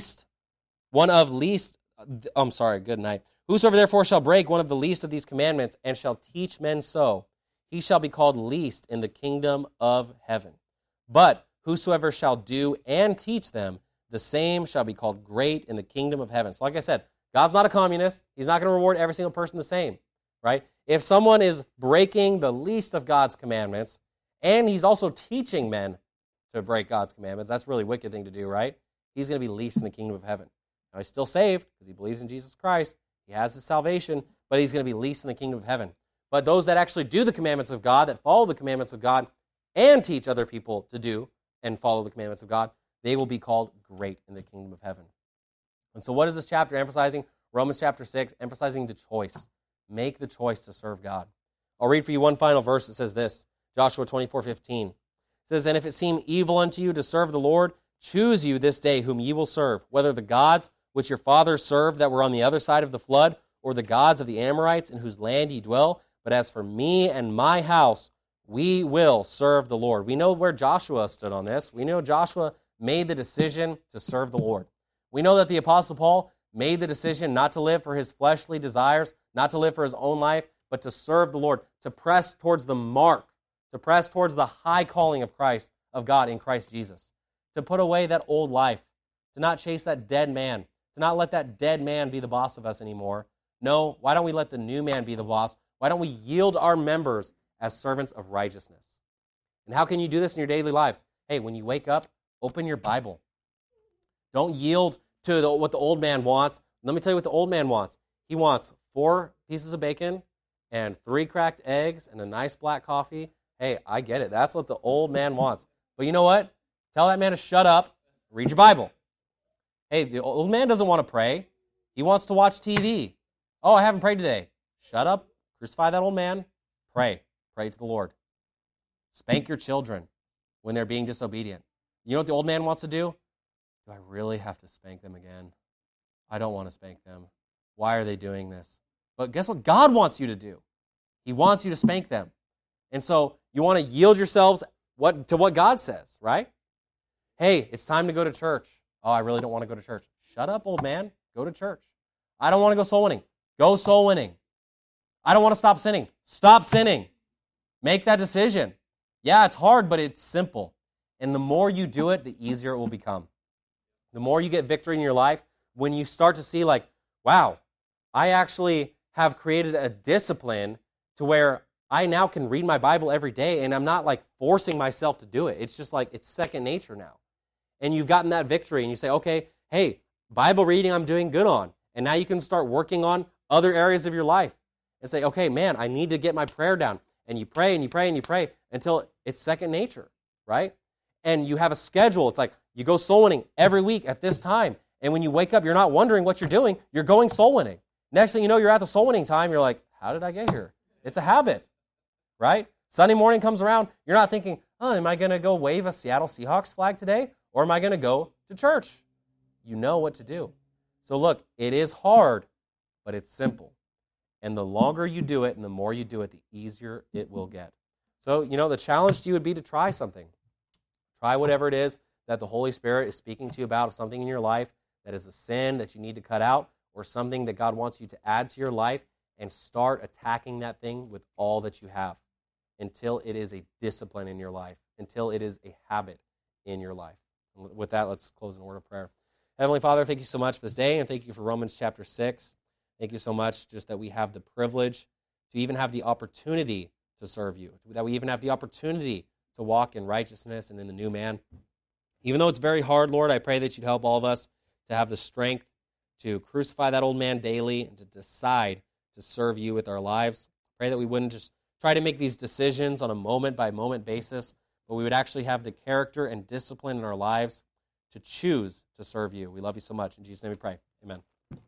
therefore shall break one of the least of these commandments and shall teach men so, he shall be called least in the kingdom of heaven. But whosoever shall do and teach them, the same shall be called great in the kingdom of heaven." So like I said, God's not a communist. He's not going to reward every single person the same, right? If someone is breaking the least of God's commandments, and he's also teaching men to break God's commandments, that's a really wicked thing to do, right? He's going to be least in the kingdom of heaven. Now, he's still saved because he believes in Jesus Christ. He has his salvation, but he's going to be least in the kingdom of heaven. But those that actually do the commandments of God, that follow the commandments of God, and teach other people to do and follow the commandments of God, they will be called great in the kingdom of heaven. And so what is this chapter emphasizing? Romans chapter 6, emphasizing the choice. Make the choice to serve God. I'll read for you one final verse that says this, Joshua 24:15. It says, "And if it seem evil unto you to serve the Lord, choose you this day whom ye will serve, whether the gods which your fathers served that were on the other side of the flood, or the gods of the Amorites in whose land ye dwell. But as for me and my house, we will serve the Lord." We know where Joshua stood on this. We know Joshua made the decision to serve the Lord. We know that the Apostle Paul made the decision not to live for his fleshly desires, not to live for his own life, but to serve the Lord, to press towards the mark, to press towards the high calling of Christ, of God in Christ Jesus, to put away that old life, to not chase that dead man, to not let that dead man be the boss of us anymore. No, why don't we let the new man be the boss? Why don't we yield our members as servants of righteousness? And how can you do this in your daily lives? Hey, when you wake up, open your Bible. Don't yield to what the old man wants. Let me tell you what the old man wants. He wants 4 pieces of bacon and 3 cracked eggs and a nice black coffee. Hey, I get it. That's what the old man wants. But you know what? Tell that man to shut up, read your Bible. Hey, the old man doesn't want to pray. He wants to watch TV. Oh, I haven't prayed today. Shut up, crucify that old man, pray. Pray to the Lord. Spank your children when they're being disobedient. You know what the old man wants to do? Do I really have to spank them again? I don't want to spank them. Why are they doing this? But guess what God wants you to do? He wants you to spank them. And so you want to yield yourselves to what God says, right? Hey, it's time to go to church. Oh, I really don't want to go to church. Shut up, old man. Go to church. I don't want to go soul winning. Go soul winning. I don't want to stop sinning. Stop sinning. Make that decision. Yeah, it's hard, but it's simple. And the more you do it, the easier it will become. The more you get victory in your life, when you start to see like, wow, I actually have created a discipline to where I now can read my Bible every day and I'm not like forcing myself to do it. It's just like, it's second nature now. And you've gotten that victory and you say, okay, hey, Bible reading I'm doing good on. And now you can start working on other areas of your life and say, okay, man, I need to get my prayer down. And you pray and you pray and you pray until it's second nature, right? And you have a schedule. It's like you go soul winning every week at this time. And when you wake up, you're not wondering what you're doing. You're going soul winning. Next thing you know, you're at the soul winning time. You're like, how did I get here? It's a habit, right? Sunday morning comes around. You're not thinking, oh, am I going to go wave a Seattle Seahawks flag today? Or am I going to go to church? You know what to do. So look, it is hard, but it's simple. And the longer you do it and the more you do it, the easier it will get. So, the challenge to you would be to try something. Try whatever it is that the Holy Spirit is speaking to you about, of something in your life that is a sin that you need to cut out, or something that God wants you to add to your life, and start attacking that thing with all that you have until it is a discipline in your life, until it is a habit in your life. And with that, let's close in a word of prayer. Heavenly Father, thank you so much for this day, and thank you for Romans chapter 6. Thank you so much just that we have the privilege to even have the opportunity to serve you, that we even have the opportunity to walk in righteousness and in the new man. Even though it's very hard, Lord, I pray that you'd help all of us to have the strength to crucify that old man daily and to decide to serve you with our lives. Pray that we wouldn't just try to make these decisions on a moment-by-moment basis, but we would actually have the character and discipline in our lives to choose to serve you. We love you so much. In Jesus' name we pray. Amen.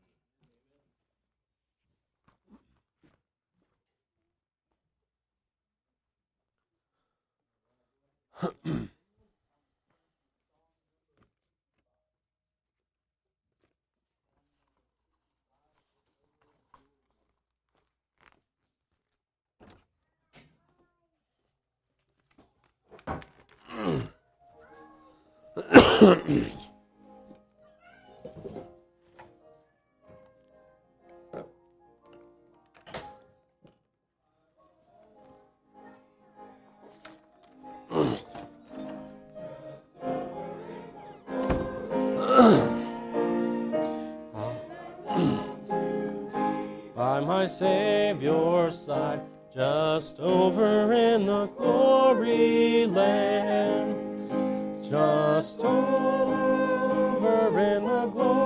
By my Savior's side, just over in the glory land, just over in the glory